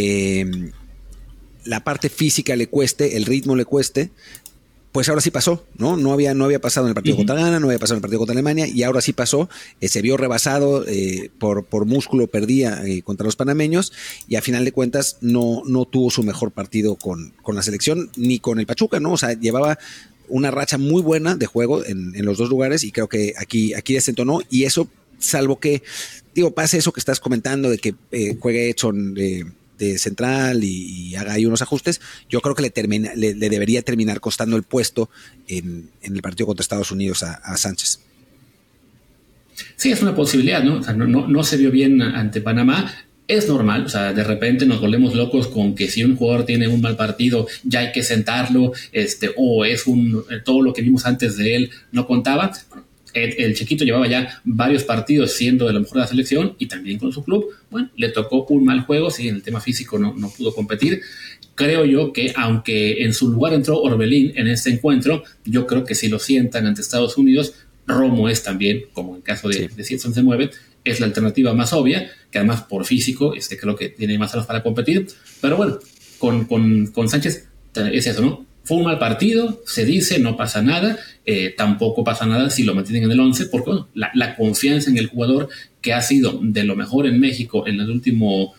la parte física le cueste, el ritmo le cueste, pues ahora sí pasó, ¿no? No había pasado en el partido contra Ghana, no había pasado en el partido contra Alemania, y ahora sí pasó. Se vio rebasado, por músculo perdía contra los panameños, y a final de cuentas no tuvo su mejor partido con la selección, ni con el Pachuca, ¿no? O sea, llevaba una racha muy buena de juego en los dos lugares, y creo que aquí desentonó, y eso, salvo que, pase eso que estás comentando, de que juegue Edson de central y haga ahí unos ajustes, yo creo que le debería terminar costando el puesto en el partido contra Estados Unidos a Sánchez. Sí, es una posibilidad, ¿no? O sea, no se vio bien ante Panamá. Es normal, o sea, de repente nos volvemos locos con que si un jugador tiene un mal partido ya hay que sentarlo, o es todo lo que vimos antes de él no contaba. El Chiquito llevaba ya varios partidos siendo de lo mejor de la selección y también con su club. Bueno, le tocó un mal juego, sí, en el tema físico no pudo competir. Creo yo que aunque en su lugar entró Orbelín en este encuentro, yo creo que si lo sientan ante Estados Unidos, Romo es también, como en caso de si Edson se mueve, es la alternativa más obvia, que además por físico creo que tiene más alas para competir. Pero bueno, con Sánchez es eso, ¿no? Fue un mal partido, se dice, no pasa nada, tampoco pasa nada si lo mantienen en el 11, porque bueno, la confianza en el jugador que ha sido de lo mejor en México en el último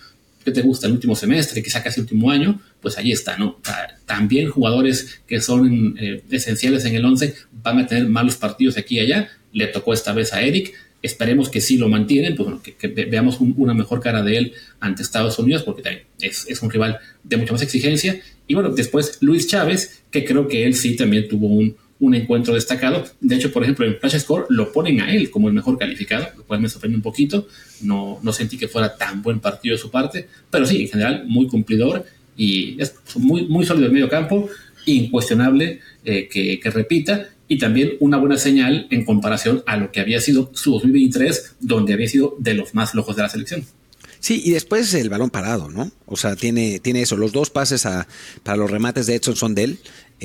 ¿qué te gusta? El último semestre, quizá casi el último año, pues ahí está, ¿no? También jugadores que son esenciales en el 11 van a tener malos partidos aquí y allá. Le tocó esta vez a Eric. Esperemos que sí lo mantienen, pues bueno, que veamos una mejor cara de él ante Estados Unidos, porque también es un rival de mucha más exigencia. Y bueno, después Luis Chávez, que creo que él sí también tuvo un encuentro destacado. De hecho, por ejemplo, en Flash Score lo ponen a él como el mejor calificado, lo cual me sorprende un poquito. No sentí que fuera tan buen partido de su parte, pero sí, en general, muy cumplidor y es muy, muy sólido en medio campo, incuestionable que repita, y también una buena señal en comparación a lo que había sido su 2023, donde había sido de los más flojos de la selección. Sí, y después el balón parado, ¿no? O sea, tiene eso. Los 2 pases para los remates de Edson son de él,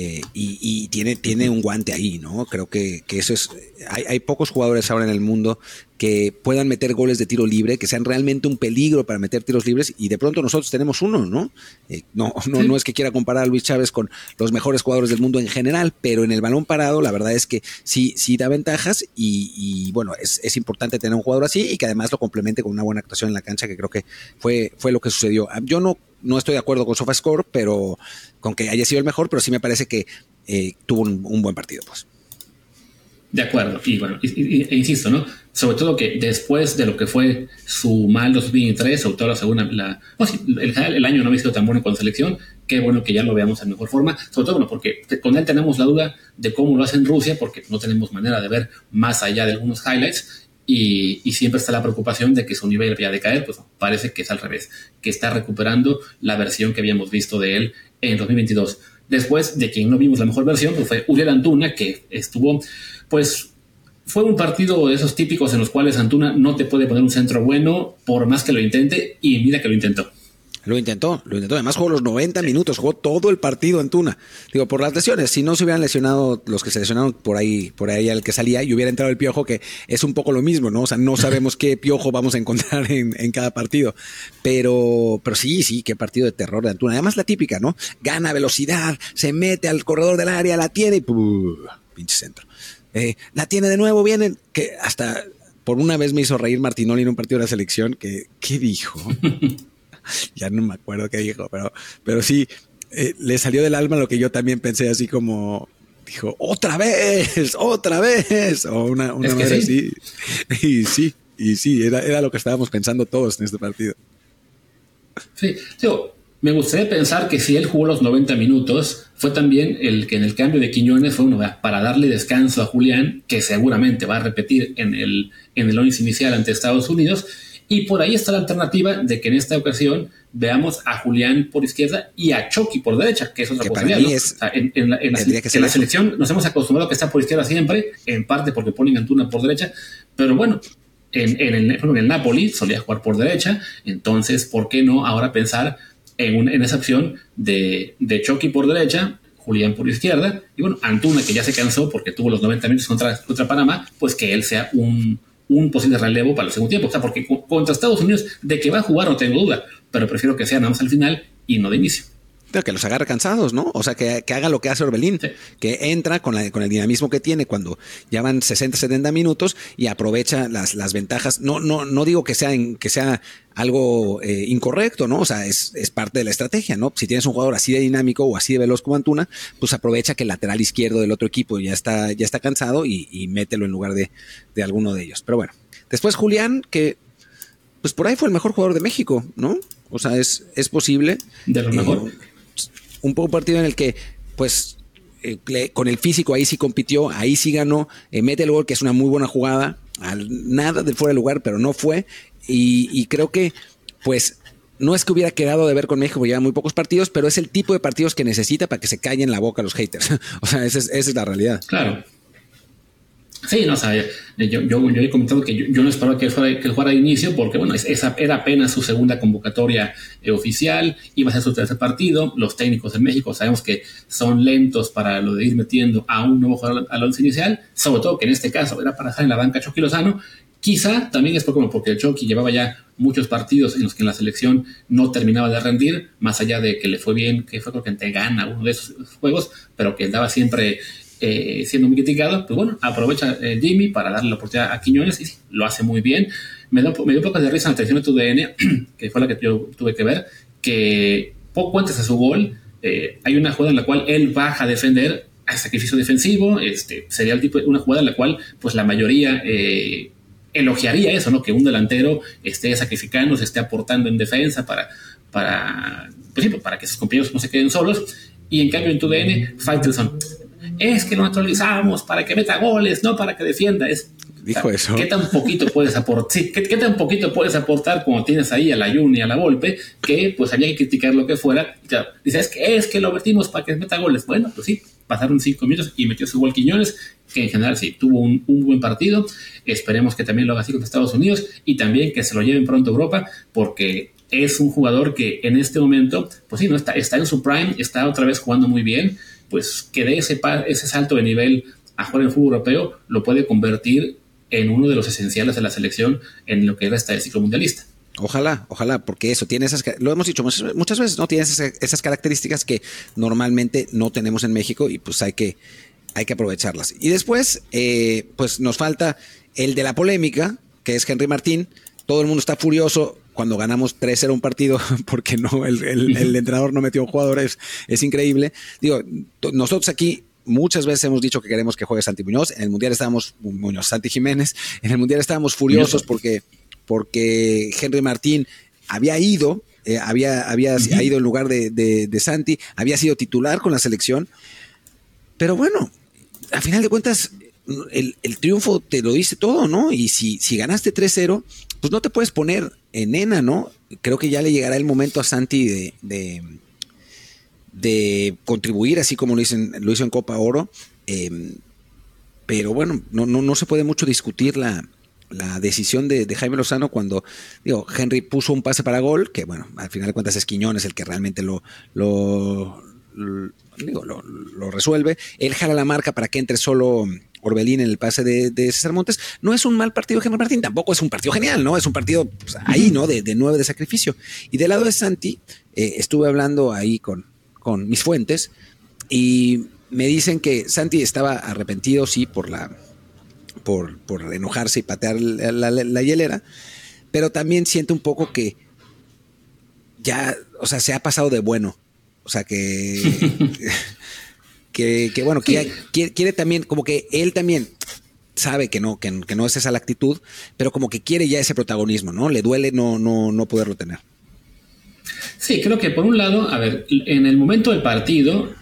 y tiene un guante ahí, ¿no? Creo que eso es... Hay pocos jugadores ahora en el mundo que puedan meter goles de tiro libre, que sean realmente un peligro para meter tiros libres, y de pronto nosotros tenemos uno, ¿no? No es que quiera comparar a Luis Chávez con los mejores jugadores del mundo en general, pero en el balón parado la verdad es que sí da ventajas, y bueno, es importante tener un jugador así y que además lo complemente con una buena actuación en la cancha, que creo que fue lo que sucedió. Yo no estoy de acuerdo con SofaScore, pero con que haya sido el mejor, pero sí me parece que tuvo un buen partido, pues. De acuerdo, y bueno, e insisto, ¿no? Sobre todo que después de lo que fue su mal 2023, sobre todo la segunda, el año no había sido tan bueno con selección, qué bueno que ya lo veamos en mejor forma, sobre todo, bueno, porque con él tenemos la duda de cómo lo hace en Rusia, porque no tenemos manera de ver más allá de algunos highlights, y siempre está la preocupación de que su nivel vaya a decaer. Pues parece que es al revés, que está recuperando la versión que habíamos visto de él en 2022. Después de quien no vimos la mejor versión, pues fue Uriel Antuna, que estuvo, pues fue un partido de esos típicos en los cuales Antuna no te puede poner un centro bueno por más que lo intente, y mira que lo intentó. Lo intentó. Además jugó los 90 minutos, jugó todo el partido Antuna. Digo, por las lesiones, si no se hubieran lesionado los que se lesionaron por ahí al que salía, y hubiera entrado el Piojo, que es un poco lo mismo, ¿no? O sea, no sabemos qué Piojo vamos a encontrar en cada partido. Pero sí, qué partido de terror de Antuna. Además la típica, ¿no? Gana velocidad, se mete al corredor del área, la tiene y pinche centro. La tiene de nuevo, viene, que hasta por una vez me hizo reír Martinoli en un partido de la selección, que ¿qué dijo? Ya no me acuerdo qué dijo, pero sí, le salió del alma lo que yo también pensé, así como dijo, ¡otra vez! O una manera así. Y sí, era lo que estábamos pensando todos en este partido. Sí, me gustaría pensar que si él jugó los 90 minutos, fue también el que en el cambio de Quiñones fue para darle descanso a Julián, que seguramente va a repetir en el 11 inicial ante Estados Unidos. Y por ahí está la alternativa de que en esta ocasión veamos a Julián por izquierda y a Chucky por derecha, que es otra posibilidad, ¿no? O sea, en la selección nos hemos acostumbrado a que está por izquierda siempre, en parte porque ponen a Antuna por derecha, pero bueno, en el Napoli solía jugar por derecha, entonces, ¿por qué no ahora pensar en esa opción de Chucky por derecha, Julián por izquierda, y bueno, Antuna, que ya se cansó porque tuvo los 90 minutos contra Panamá, pues que él sea un posible relevo para el segundo tiempo? O sea, porque contra Estados Unidos, de que va a jugar no tengo duda, pero prefiero que sea nada más al final y no de inicio. Pero que los agarre cansados, ¿no? O sea, que haga lo que hace Orbelín, sí. Que entra con el dinamismo que tiene cuando ya van 60, 70 minutos y aprovecha las ventajas. No digo que sea algo incorrecto, ¿no? O sea, es parte de la estrategia, ¿no? Si tienes un jugador así de dinámico o así de veloz como Antuna, pues aprovecha que el lateral izquierdo del otro equipo ya está cansado y mételo en lugar de alguno de ellos. Pero bueno, después Julián, que pues por ahí fue el mejor jugador de México, ¿no? O sea, es posible. De lo mejor. Un poco partido en el que, pues, con el físico ahí sí compitió, ahí sí ganó, mete el gol, que es una muy buena jugada, nada de fuera de lugar, pero no fue, y creo que, pues, no es que hubiera quedado de ver con México, porque lleva muy pocos partidos, pero es el tipo de partidos que necesita para que se callen la boca los haters. O sea, esa es la realidad. Claro. Sí, no, o sea, yo he comentado que yo no esperaba que él jugara de inicio, porque bueno, esa era apenas su segunda convocatoria oficial, iba a ser su tercer partido. Los técnicos de México sabemos que son lentos para lo de ir metiendo a un nuevo jugador al once inicial, sobre todo que en este caso era para estar en la banca Chucky Lozano. Quizá también es porque el Chucky llevaba ya muchos partidos en los que en la selección no terminaba de rendir, más allá de que le fue bien, que fue creo que ante Ghana, uno de esos juegos, pero que andaba siempre siendo muy criticado, pues bueno, aprovecha Jimmy para darle la oportunidad a Quiñones y sí, lo hace muy bien. Me dio un poco de risa en la televisión de TUDN, que fue la que yo tuve que ver, que poco antes de su gol hay una jugada en la cual él baja a defender al sacrificio defensivo. Sería el tipo de una jugada en la cual pues la mayoría elogiaría eso, ¿no? Que un delantero esté sacrificando, se esté aportando en defensa para que sus compañeros no se queden solos. Y en cambio en TUDN, Faitelson, es que lo naturalizamos para que meta goles, no para que defienda. Dijo eso. ¿Qué tan poquito puedes aportar? Sí, ¿qué tan poquito puedes aportar cuando tienes ahí a la Jun y a la Volpe? Que pues había que criticar lo que fuera. Y claro, dice, es que lo metimos para que meta goles. Bueno, pues sí, pasaron 5 minutos y metió su gol Quiñones, que en general sí, tuvo un buen partido. Esperemos que también lo haga así con Estados Unidos y también que se lo lleven pronto a Europa, porque es un jugador que en este momento, pues sí, no está en su prime, está otra vez jugando muy bien, pues que dé ese salto de nivel a jugar en fútbol europeo lo puede convertir en uno de los esenciales de la selección en lo que resta del ciclo mundialista. Ojalá, porque eso tiene lo hemos dicho muchas veces, ¿no? Tiene esas características que normalmente no tenemos en México y pues hay que aprovecharlas. Y después, pues nos falta el de la polémica, que es Henry Martín. Todo el mundo está furioso cuando ganamos 3-0 un partido porque no el entrenador no metió jugadores. Es increíble. Digo, nosotros aquí muchas veces hemos dicho que queremos que juegue Santi Muñoz. En el Mundial estábamos, Santi Jiménez, en el Mundial estábamos furiosos porque Henry Martín había ido, había ido en lugar de Santi, había sido titular con la selección. Pero bueno, a final de cuentas, el triunfo te lo dice todo, ¿no? Y si ganaste 3-0, pues no te puedes poner en nena, ¿no? Creo que ya le llegará el momento a Santi de contribuir, así como lo hizo en Copa Oro. Pero bueno, no se puede mucho discutir la decisión de Jaime Lozano cuando, Henry puso un pase para gol, que bueno, al final de cuentas es Quiñones el que realmente lo resuelve. Él jala la marca para que entre solo Orbelín en el pase de César Montes. No es un mal partido de Henry Martín, tampoco es un partido genial, ¿no? Es un partido pues, ahí, ¿no? De 9 de sacrificio. Y del lado de Santi, estuve hablando ahí con mis fuentes y me dicen que Santi estaba arrepentido, sí, por enojarse y patear la hielera, pero también siente un poco que ya, o sea, se ha pasado de bueno. O sea, que bueno, que quiere también, como que él también sabe que no es esa la actitud, pero como que quiere ya ese protagonismo, ¿no? Le duele no poderlo tener. Sí, creo que por un lado, a ver, en el momento del partido,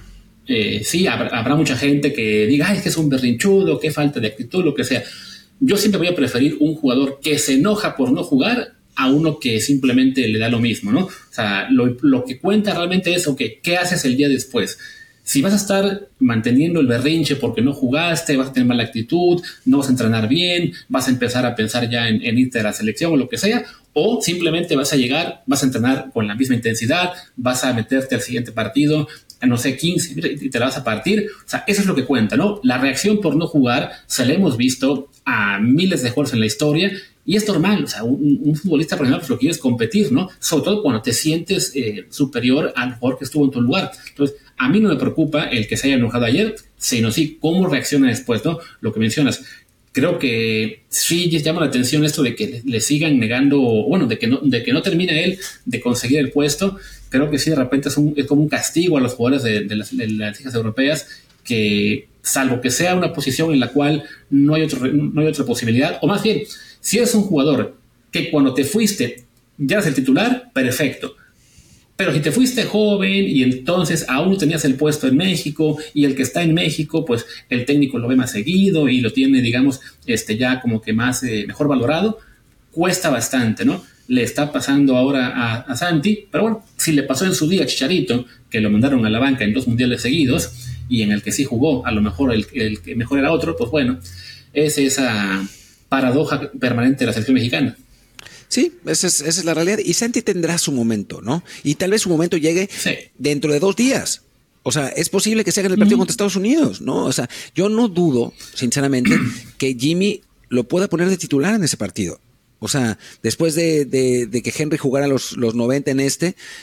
sí, habrá mucha gente que diga, es que es un berrinchudo, qué falta de actitud, lo que sea. Yo siempre voy a preferir un jugador que se enoja por no jugar a uno que simplemente le da lo mismo, ¿no? O sea, lo que cuenta realmente es, ¿qué haces el día después? Si vas a estar manteniendo el berrinche porque no jugaste, vas a tener mala actitud, no vas a entrenar bien, vas a empezar a pensar ya en irte a la selección o lo que sea, o simplemente vas a llegar, vas a entrenar con la misma intensidad, vas a meterte al siguiente partido, a no sé, 15, y te la vas a partir. O sea, eso es lo que cuenta, ¿no? La reacción por no jugar se la hemos visto a miles de jugadores en la historia y es normal. O sea, un futbolista profesional pues lo quieres competir, ¿no? Sobre todo cuando te sientes superior al jugador que estuvo en tu lugar. Entonces, a mí no me preocupa el que se haya enojado ayer, sino sí cómo reacciona después, ¿no? Lo que mencionas. Creo que sí llama la atención esto de que le sigan negando, bueno, de que no termina él de conseguir el puesto. Creo que sí, de repente es como un castigo a los jugadores de las ligas europeas, que salvo que sea una posición en la cual no hay otra posibilidad, o más bien, si eres un jugador que cuando te fuiste ya eres el titular, perfecto. Pero si te fuiste joven y entonces aún no tenías el puesto en México y el que está en México, pues el técnico lo ve más seguido y lo tiene, digamos, ya como que más mejor valorado, cuesta bastante, ¿no? Le está pasando ahora a Santi, pero bueno, si le pasó en su día a Chicharito, que lo mandaron a la banca en 2 mundiales seguidos y en el que sí jugó, a lo mejor el que mejor era otro, pues bueno, es esa paradoja permanente de la selección mexicana. Sí, esa es la realidad. Y Santi tendrá su momento, ¿no? Y tal vez su momento llegue dentro de 2 días. O sea, es posible que se haga en el partido contra Estados Unidos, ¿no? O sea, yo no dudo, sinceramente, que Jimmy lo pueda poner de titular en ese partido. O sea, después de que Henry jugara los 90 en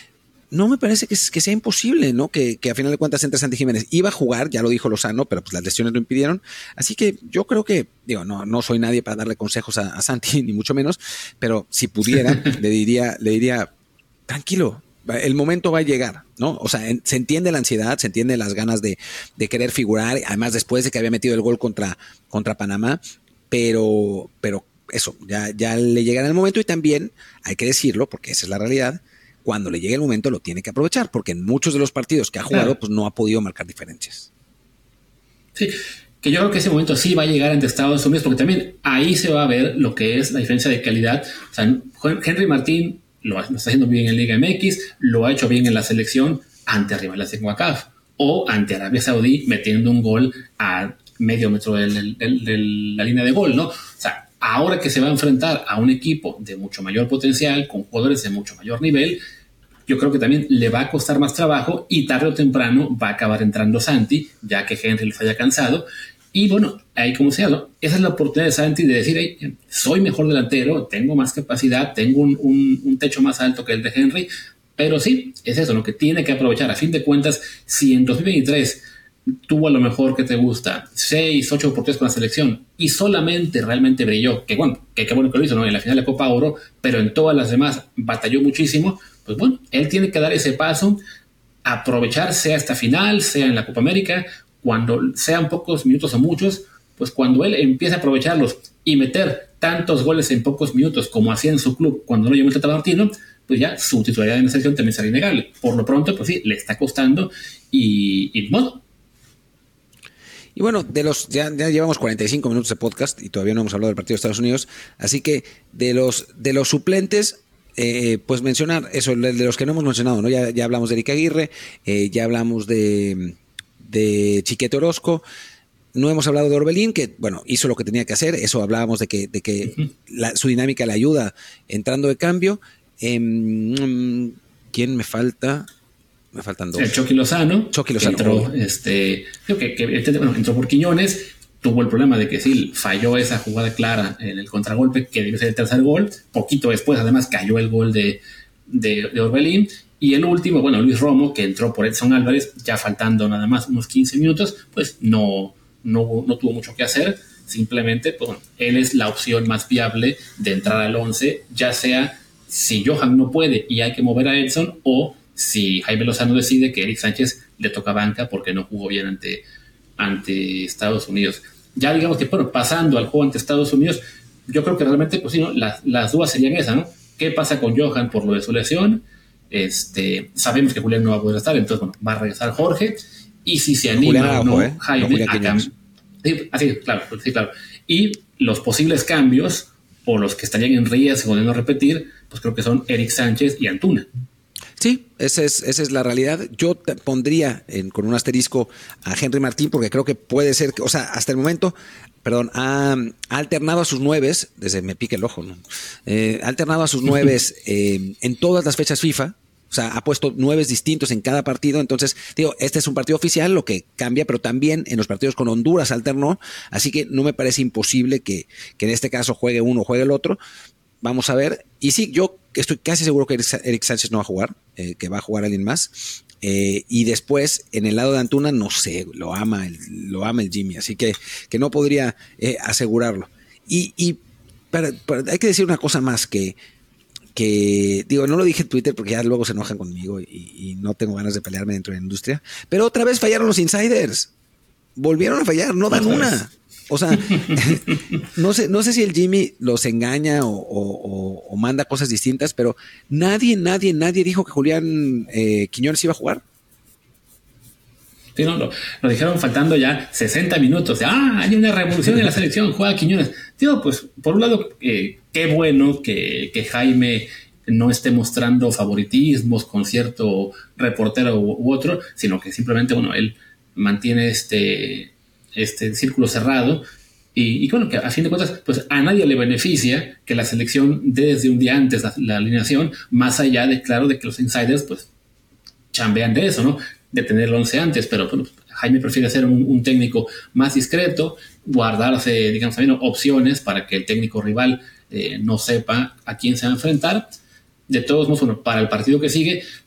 no me parece que sea imposible, ¿no? Que a final de cuentas entre Santi Jiménez. Iba a jugar, ya lo dijo Lozano, pero pues las lesiones lo impidieron. Así que yo creo que, no soy nadie para darle consejos a Santi, ni mucho menos, pero si pudiera, le diría, tranquilo, el momento va a llegar, ¿no? O sea, se entiende la ansiedad, se entiende las ganas de querer figurar, además después de que había metido el gol contra Panamá, pero eso, ya le llegará el momento, y también hay que decirlo, porque esa es la realidad, cuando le llegue el momento lo tiene que aprovechar, porque en muchos de los partidos que ha jugado, pues no ha podido marcar diferencias. Sí, que yo creo que ese momento sí va a llegar ante Estados Unidos, porque también ahí se va a ver lo que es la diferencia de calidad. O sea, Henry Martín lo está haciendo bien en Liga MX, lo ha hecho bien en la selección ante rivales de CONCACAF o ante Arabia Saudí metiendo un gol a medio metro de la línea de gol, ¿no? O sea, ahora que se va a enfrentar a un equipo de mucho mayor potencial, con jugadores de mucho mayor nivel, yo creo que también le va a costar más trabajo, y tarde o temprano va a acabar entrando Santi, ya que Henry los haya cansado. Y bueno, ahí como sea, ¿no? Esa es la oportunidad de Santi de decir, hey, soy mejor delantero, tengo más capacidad, tengo un techo más alto que el de Henry, pero sí, es eso, lo que tiene que aprovechar. A fin de cuentas, si en 2023 tuvo a lo mejor, que te gusta, 6, 8 oportunidades con la selección y solamente realmente brilló, que bueno, qué bueno que lo hizo, ¿no? En la final de Copa Oro, pero en todas las demás batalló muchísimo, pues bueno, él tiene que dar ese paso, aprovechar, sea esta final, sea en la Copa América, cuando sean pocos minutos o muchos, pues cuando él empiece a aprovecharlos y meter tantos goles en pocos minutos como hacía en su club cuando no llegó el Tata Martino, pues ya su titularidad en la selección también será innegable. Por lo pronto, pues sí, le está costando y bueno. Y bueno, ya llevamos 45 minutos de podcast y todavía no hemos hablado del partido de Estados Unidos, así que de los suplentes, pues mencionar eso, de los que no hemos mencionado, ¿no? Ya hablamos de Eric Aguirre, ya hablamos de Chiquete Orozco, no hemos hablado de Orbelín, que bueno, hizo lo que tenía que hacer, eso hablábamos de que su dinámica le ayuda entrando de cambio. ¿Quién me falta? Me faltan dos. El Chucky Lozano. Entró, creo que entró por Quiñones, tuvo el problema de que sí, falló esa jugada clara en el contragolpe, que debió ser el tercer gol, poquito después además cayó el gol de Orbelín. Y el último, bueno, Luis Romo, que entró por Edson Álvarez, ya faltando nada más unos 15 minutos, pues no tuvo mucho que hacer. Simplemente, pues bueno, él es la opción más viable de entrar al 11, ya sea si Johan no puede y hay que mover a Edson, o si Jaime Lozano decide que Eric Sánchez le toca banca porque no jugó bien ante Estados Unidos. Ya digamos que, bueno, pasando al juego ante Estados Unidos, yo creo que realmente, pues sí, ¿no? Las dudas serían esas, ¿no? ¿Qué pasa con Johan por lo de su lesión? Sabemos que Julián no va a poder estar, entonces bueno, va a regresar Jorge, y si se anima o no Jaime claro. Y los posibles cambios o los que estarían en riesgo de no repetir, pues creo que son Eric Sánchez y Antuna. Sí, esa es la realidad. Yo pondría con un asterisco a Henry Martín, porque creo que puede ser, o sea, hasta el momento, ha alternado a sus 9, desde me pica el ojo, ¿no? Ha alternado a sus 9 en todas las fechas FIFA. O sea, ha puesto 9 distintos en cada partido. Entonces, digo, este es un partido oficial, lo que cambia, pero también en los partidos con Honduras alternó. Así que no me parece imposible que en este caso juegue uno o juegue el otro. Vamos a ver. Y sí, yo estoy casi seguro que Eric Sánchez no va a jugar, que va a jugar alguien más. Y después, en el lado de Antuna, no sé, lo ama el Jimmy. Así que no podría asegurarlo. Pero hay que decir una cosa más que digo, no lo dije en Twitter porque ya luego se enojan conmigo y no tengo ganas de pelearme dentro de la industria, pero otra vez fallaron los insiders, volvieron a fallar, no dan una. O sea, no sé si el Jimmy los engaña o manda cosas distintas, pero nadie dijo que Julián Quiñones iba a jugar. Sí, no, lo dijeron faltando ya 60 minutos. Hay una revolución en la selección, juega Quiñones. Digo, pues, por un lado, qué bueno que Jaime no esté mostrando favoritismos con cierto reportero u otro, sino que simplemente, bueno, él mantiene este círculo cerrado. Y bueno, que a fin de cuentas, pues a nadie le beneficia que la selección desde un día antes la alineación, más allá de, claro, de que los insiders, pues, chambean de eso, ¿no? De tener el 11 antes, pero bueno, Jaime prefiere ser un técnico más discreto, guardarse, digamos, también opciones para que el técnico rival no sepa a quién se va a enfrentar. De todos modos, bueno, para el partido que sigue,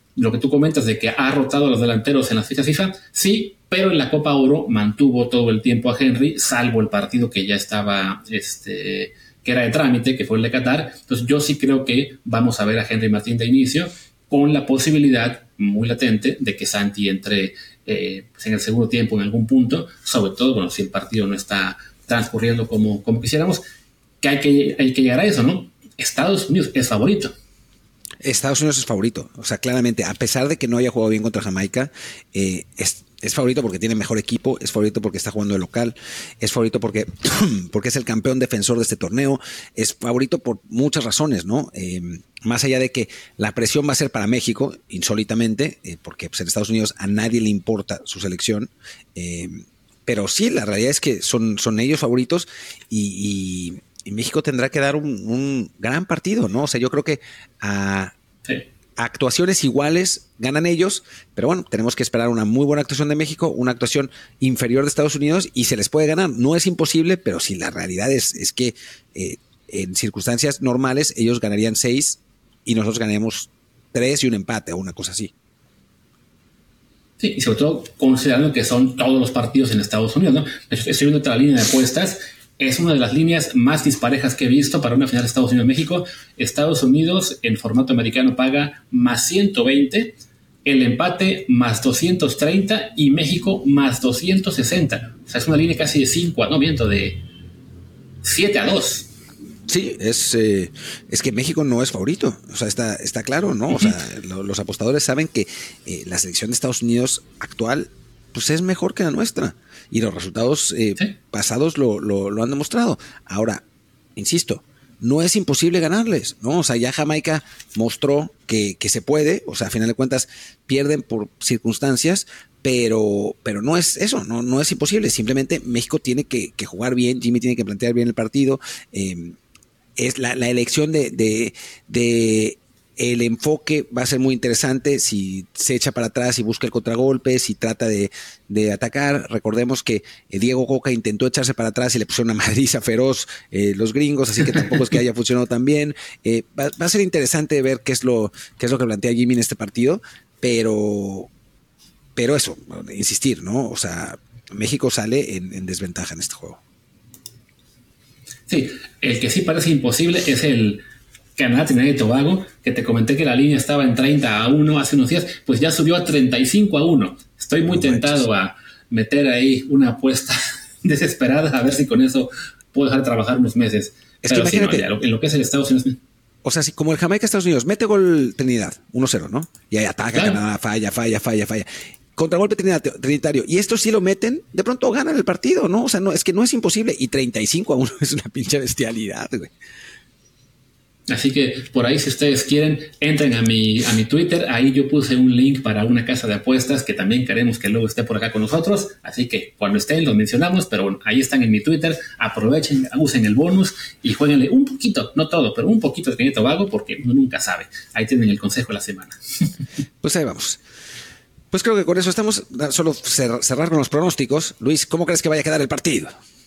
lo que tú comentas de que ha rotado a los delanteros en las fechas FIFA, sí, pero en la Copa Oro mantuvo todo el tiempo a Henry, salvo el partido que ya estaba, que era de trámite, que fue el de Qatar. Entonces yo sí creo que vamos a ver a Henry Martín de inicio, con la posibilidad muy latente de que Santi entre en el segundo tiempo en algún punto, sobre todo, bueno, si el partido no está transcurriendo como quisiéramos, que hay que llegar a eso, ¿no? Estados Unidos es favorito. Estados Unidos es favorito. O sea, claramente, a pesar de que no haya jugado bien contra Jamaica, es favorito porque tiene mejor equipo, es favorito porque está jugando de local, es favorito porque es el campeón defensor de este torneo, es favorito por muchas razones, ¿no? Más allá de que la presión va a ser para México, insólitamente, porque pues, en Estados Unidos a nadie le importa su selección, pero sí, la realidad es que son ellos favoritos y México tendrá que dar un gran partido, ¿no? O sea, yo creo que a actuaciones iguales ganan ellos, pero bueno, tenemos que esperar una muy buena actuación de México, una actuación inferior de Estados Unidos y se les puede ganar. No es imposible, pero sí, la realidad es que en circunstancias normales ellos ganarían 6 y nosotros ganaríamos 3 y un empate o una cosa así. Sí, y sobre todo considerando que son todos los partidos en Estados Unidos, ¿no? De hecho, estoy viendo otra línea de apuestas. Es una de las líneas más disparejas que he visto para una final de Estados Unidos-México. Estados Unidos en formato americano paga más 120, el empate más 230 y México más 260. O sea, es una línea casi de 5, no miento, de 7-2. Sí, es que México no es favorito, o sea, está claro, ¿no? O sea, los apostadores saben que la selección de Estados Unidos actual pues es mejor que la nuestra y los resultados pasados lo han demostrado. Ahora, insisto, no es imposible ganarles, ¿no? O sea, ya Jamaica mostró que se puede, o sea, a final de cuentas pierden por circunstancias, pero no es eso, no es imposible, simplemente México tiene que jugar bien, Jimmy tiene que plantear bien el partido, es la elección de el enfoque va a ser muy interesante si se echa para atrás y busca el contragolpe, si trata de atacar. Recordemos que Diego Coca intentó echarse para atrás y le pusieron una madriza feroz los gringos, así que tampoco es que haya funcionado tan bien. Va a ser interesante ver qué es lo que plantea Jimmy en este partido, pero eso, insistir, ¿no? O sea, México sale en desventaja en este juego. Sí, el que sí parece imposible es el Canadá, Trinidad y Tobago, que te comenté que la línea estaba en 30-1 hace unos días, pues ya subió a 35-1. Estoy muy tentado a meter ahí una apuesta desesperada, a ver si con eso puedo dejar de trabajar unos meses. Es que imagínate, sí, no, en lo que es el Estados Unidos. O sea, si como el Jamaica-Estados Unidos mete gol Trinidad, 1-0, ¿no? Y ahí ataca, claro. Canadá, falla. Contragolpe trinitario. Y esto sí lo meten, de pronto ganan el partido, ¿no? O sea, no, es que no es imposible. Y 35-1 es una pinche bestialidad, güey. Así que por ahí, si ustedes quieren, entren a mi Twitter. Ahí yo puse un link para una casa de apuestas que también queremos que luego esté por acá con nosotros. Así que cuando estén los mencionamos, pero bueno, ahí están en mi Twitter. Aprovechen, usen el bonus y jueguenle un poquito, no todo, pero un poquito de Trinidad y Tobago porque uno nunca sabe. Ahí tienen el consejo de la semana. Pues ahí vamos. Pues creo que con eso estamos. Solo cerrar con los pronósticos. Luis, ¿cómo crees que vaya a quedar el partido?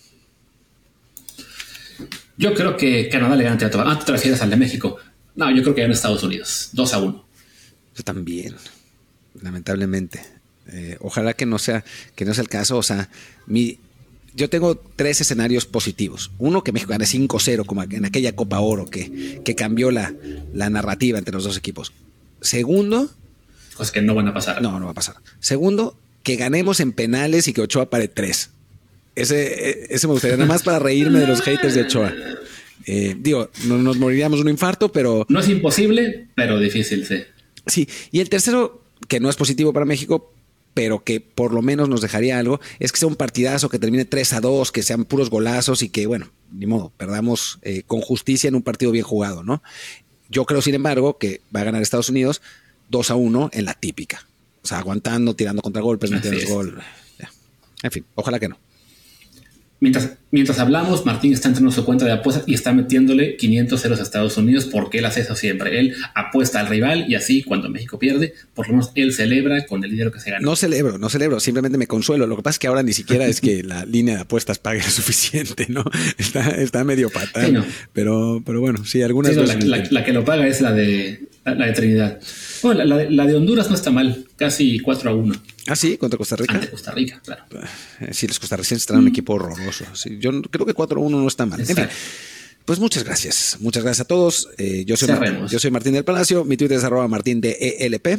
Yo creo que Canadá le gana a Tobago. ¿Tú te refieres al de México? No, yo creo que gana Estados Unidos. 2-1. Yo también, lamentablemente. Ojalá que no sea el caso. O sea, yo tengo 3 escenarios positivos. Uno, que México gane 5-0, como en aquella Copa Oro que cambió la narrativa entre los dos equipos. Segundo, cosas que no van a pasar. No va a pasar. Segundo, que ganemos en penales y que Ochoa pare 3. Ese me gustaría, nada más para reírme de los haters de Ochoa. No nos moriríamos de un infarto, pero... No es imposible, pero difícil, sí. Sí, y el tercero, que no es positivo para México, pero que por lo menos nos dejaría algo, es que sea un partidazo, que termine 3-2, que sean puros golazos y que, bueno, ni modo, perdamos con justicia en un partido bien jugado, ¿no? Yo creo, sin embargo, que va a ganar Estados Unidos 2-1 en la típica. O sea, aguantando, tirando contragolpes, metiendo gol. Ya. En fin, ojalá que no. Mientras hablamos, Martín está entrando en su cuenta de apuestas y está metiéndole 500 ceros a Estados Unidos porque él hace eso siempre. Él apuesta al rival y así cuando México pierde, por lo menos él celebra con el dinero que se gana. No celebro, simplemente me consuelo. Lo que pasa es que ahora ni siquiera es que la línea de apuestas pague lo suficiente, ¿no? Está medio patán. Sí, no. Pero bueno, sí, algunas sí, veces. La que lo paga es la de La de Trinidad. Bueno, la de Honduras no está mal, casi 4-1. Ah, sí, contra Costa Rica. Ante Costa Rica, claro. Sí, los costarricenses traen un equipo horroroso. Sí, yo creo que 4-1 no está mal. Exacto. En fin, pues muchas gracias. Muchas gracias a todos. Yo soy Martín del Palacio. Mi Twitter es @martindelp.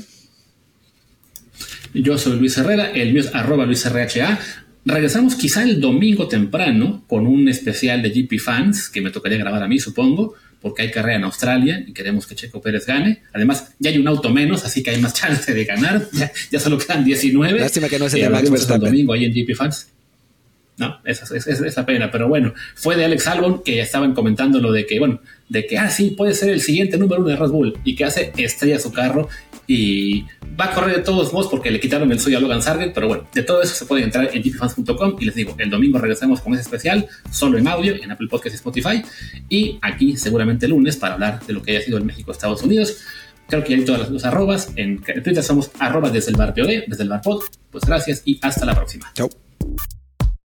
Yo soy Luis Herrera. El mío es @LuisRHA. Regresamos quizá el domingo temprano con un especial de GP Fans que me tocaría grabar a mí, supongo, porque hay carrera en Australia y queremos que Checo Pérez gane. Además, ya hay un auto menos, así que hay más chance de ganar. Ya solo quedan 19. Lástima que no es el de Max Verstappen. El domingo ahí en GP Fans. No, es la pena, pero bueno, fue de Alex Albon que estaban comentando lo de que, sí, puede ser el siguiente número 1 de Red Bull y que hace estrella su carro y va a correr de todos modos porque le quitaron el suyo a Logan Sargent, pero bueno, de todo eso se puede entrar en gpfans.com y les digo, el domingo regresamos con ese especial, solo en audio, en Apple Podcast y Spotify, y aquí seguramente el lunes para hablar de lo que haya sido el México-Estados Unidos. Creo que ya hay todas las arrobas, en Twitter somos @desdelbarpod, desde el bar pod. Pues gracias y hasta la próxima. Chao.